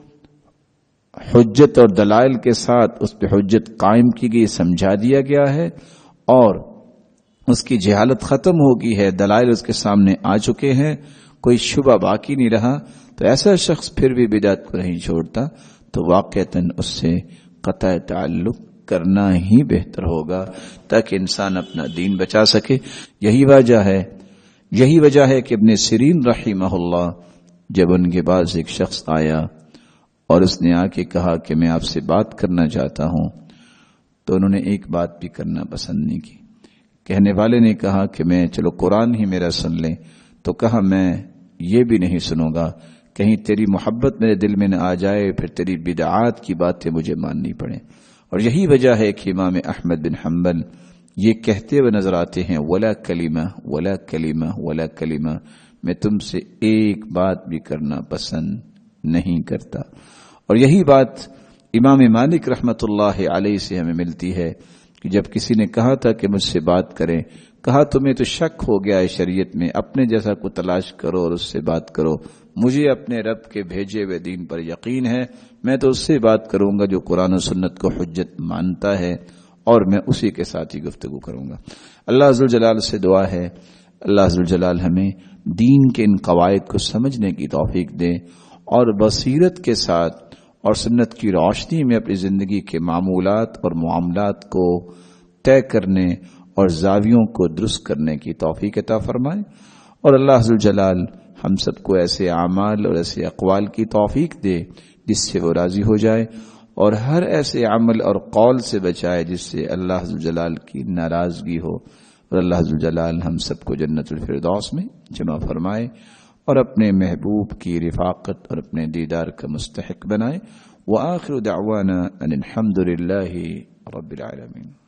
حجت اور دلائل کے ساتھ اس پہ حجت قائم کی گئی، سمجھا دیا گیا ہے اور اس کی جہالت ختم ہو گئی ہے، دلائل اس کے سامنے آ چکے ہیں، کوئی شبہ باقی نہیں رہا تو ایسا شخص پھر بھی بدعت کو نہیں چھوڑتا تو واقعتاً اس سے قطع تعلق کرنا ہی بہتر ہوگا تاکہ انسان اپنا دین بچا سکے. یہی وجہ ہے کہ ابن سیرین رحمہ اللہ جب ان کے پاس ایک شخص آیا اور اس نے آ کے کہا کہ میں آپ سے بات کرنا چاہتا ہوں تو انہوں نے ایک بات بھی کرنا پسند نہیں کی. کہنے والے نے کہا کہ میں چلو قرآن ہی میرا سن لیں تو کہا میں یہ بھی نہیں سنوں گا کہیں تیری محبت میرے دل میں نہ آ جائے پھر تیری بدعات کی باتیں مجھے ماننی پڑیں. اور یہی وجہ ہے کہ امام احمد بن حنبل یہ کہتے ہوئے نظر آتے ہیں ولا کلمہ ولا کلمہ ولا کلمہ، میں تم سے ایک بات بھی کرنا پسند نہیں کرتا. اور یہی بات امام مالک رحمت اللہ علیہ سے ہمیں ملتی ہے کہ جب کسی نے کہا تھا کہ مجھ سے بات کریں، کہا تمہیں تو شک ہو گیا ہے شریعت میں، اپنے جیسا کو تلاش کرو اور اس سے بات کرو. مجھے اپنے رب کے بھیجے ہوئے دین پر یقین ہے، میں تو اس سے بات کروں گا جو قرآن و سنت کو حجت مانتا ہے اور میں اسی کے ساتھ ہی گفتگو کروں گا. اللہ عز و جلال سے دعا ہے اللہ عز و جلال ہمیں دین کے ان قواعد کو سمجھنے کی توفیق دے اور بصیرت کے ساتھ اور سنت کی روشنی میں اپنی زندگی کے معمولات اور معاملات کو طے کرنے اور زاویوں کو درست کرنے کی توفیق عطا فرمائے. اور اللہ عز و جلال ہم سب کو ایسے اعمال اور ایسے اقوال کی توفیق دے جس سے وہ راضی ہو جائے اور ہر ایسے عمل اور قول سے بچائے جس سے اللہ عز و جلال کی ناراضگی ہو. اور اللہ عز و جلال ہم سب کو جنت الفردوس میں جمع فرمائے اور اپنے محبوب کی رفاقت اور اپنے دیدار کا مستحق بنائے. وآخر دعوانا ان الحمد للہ رب العالمین.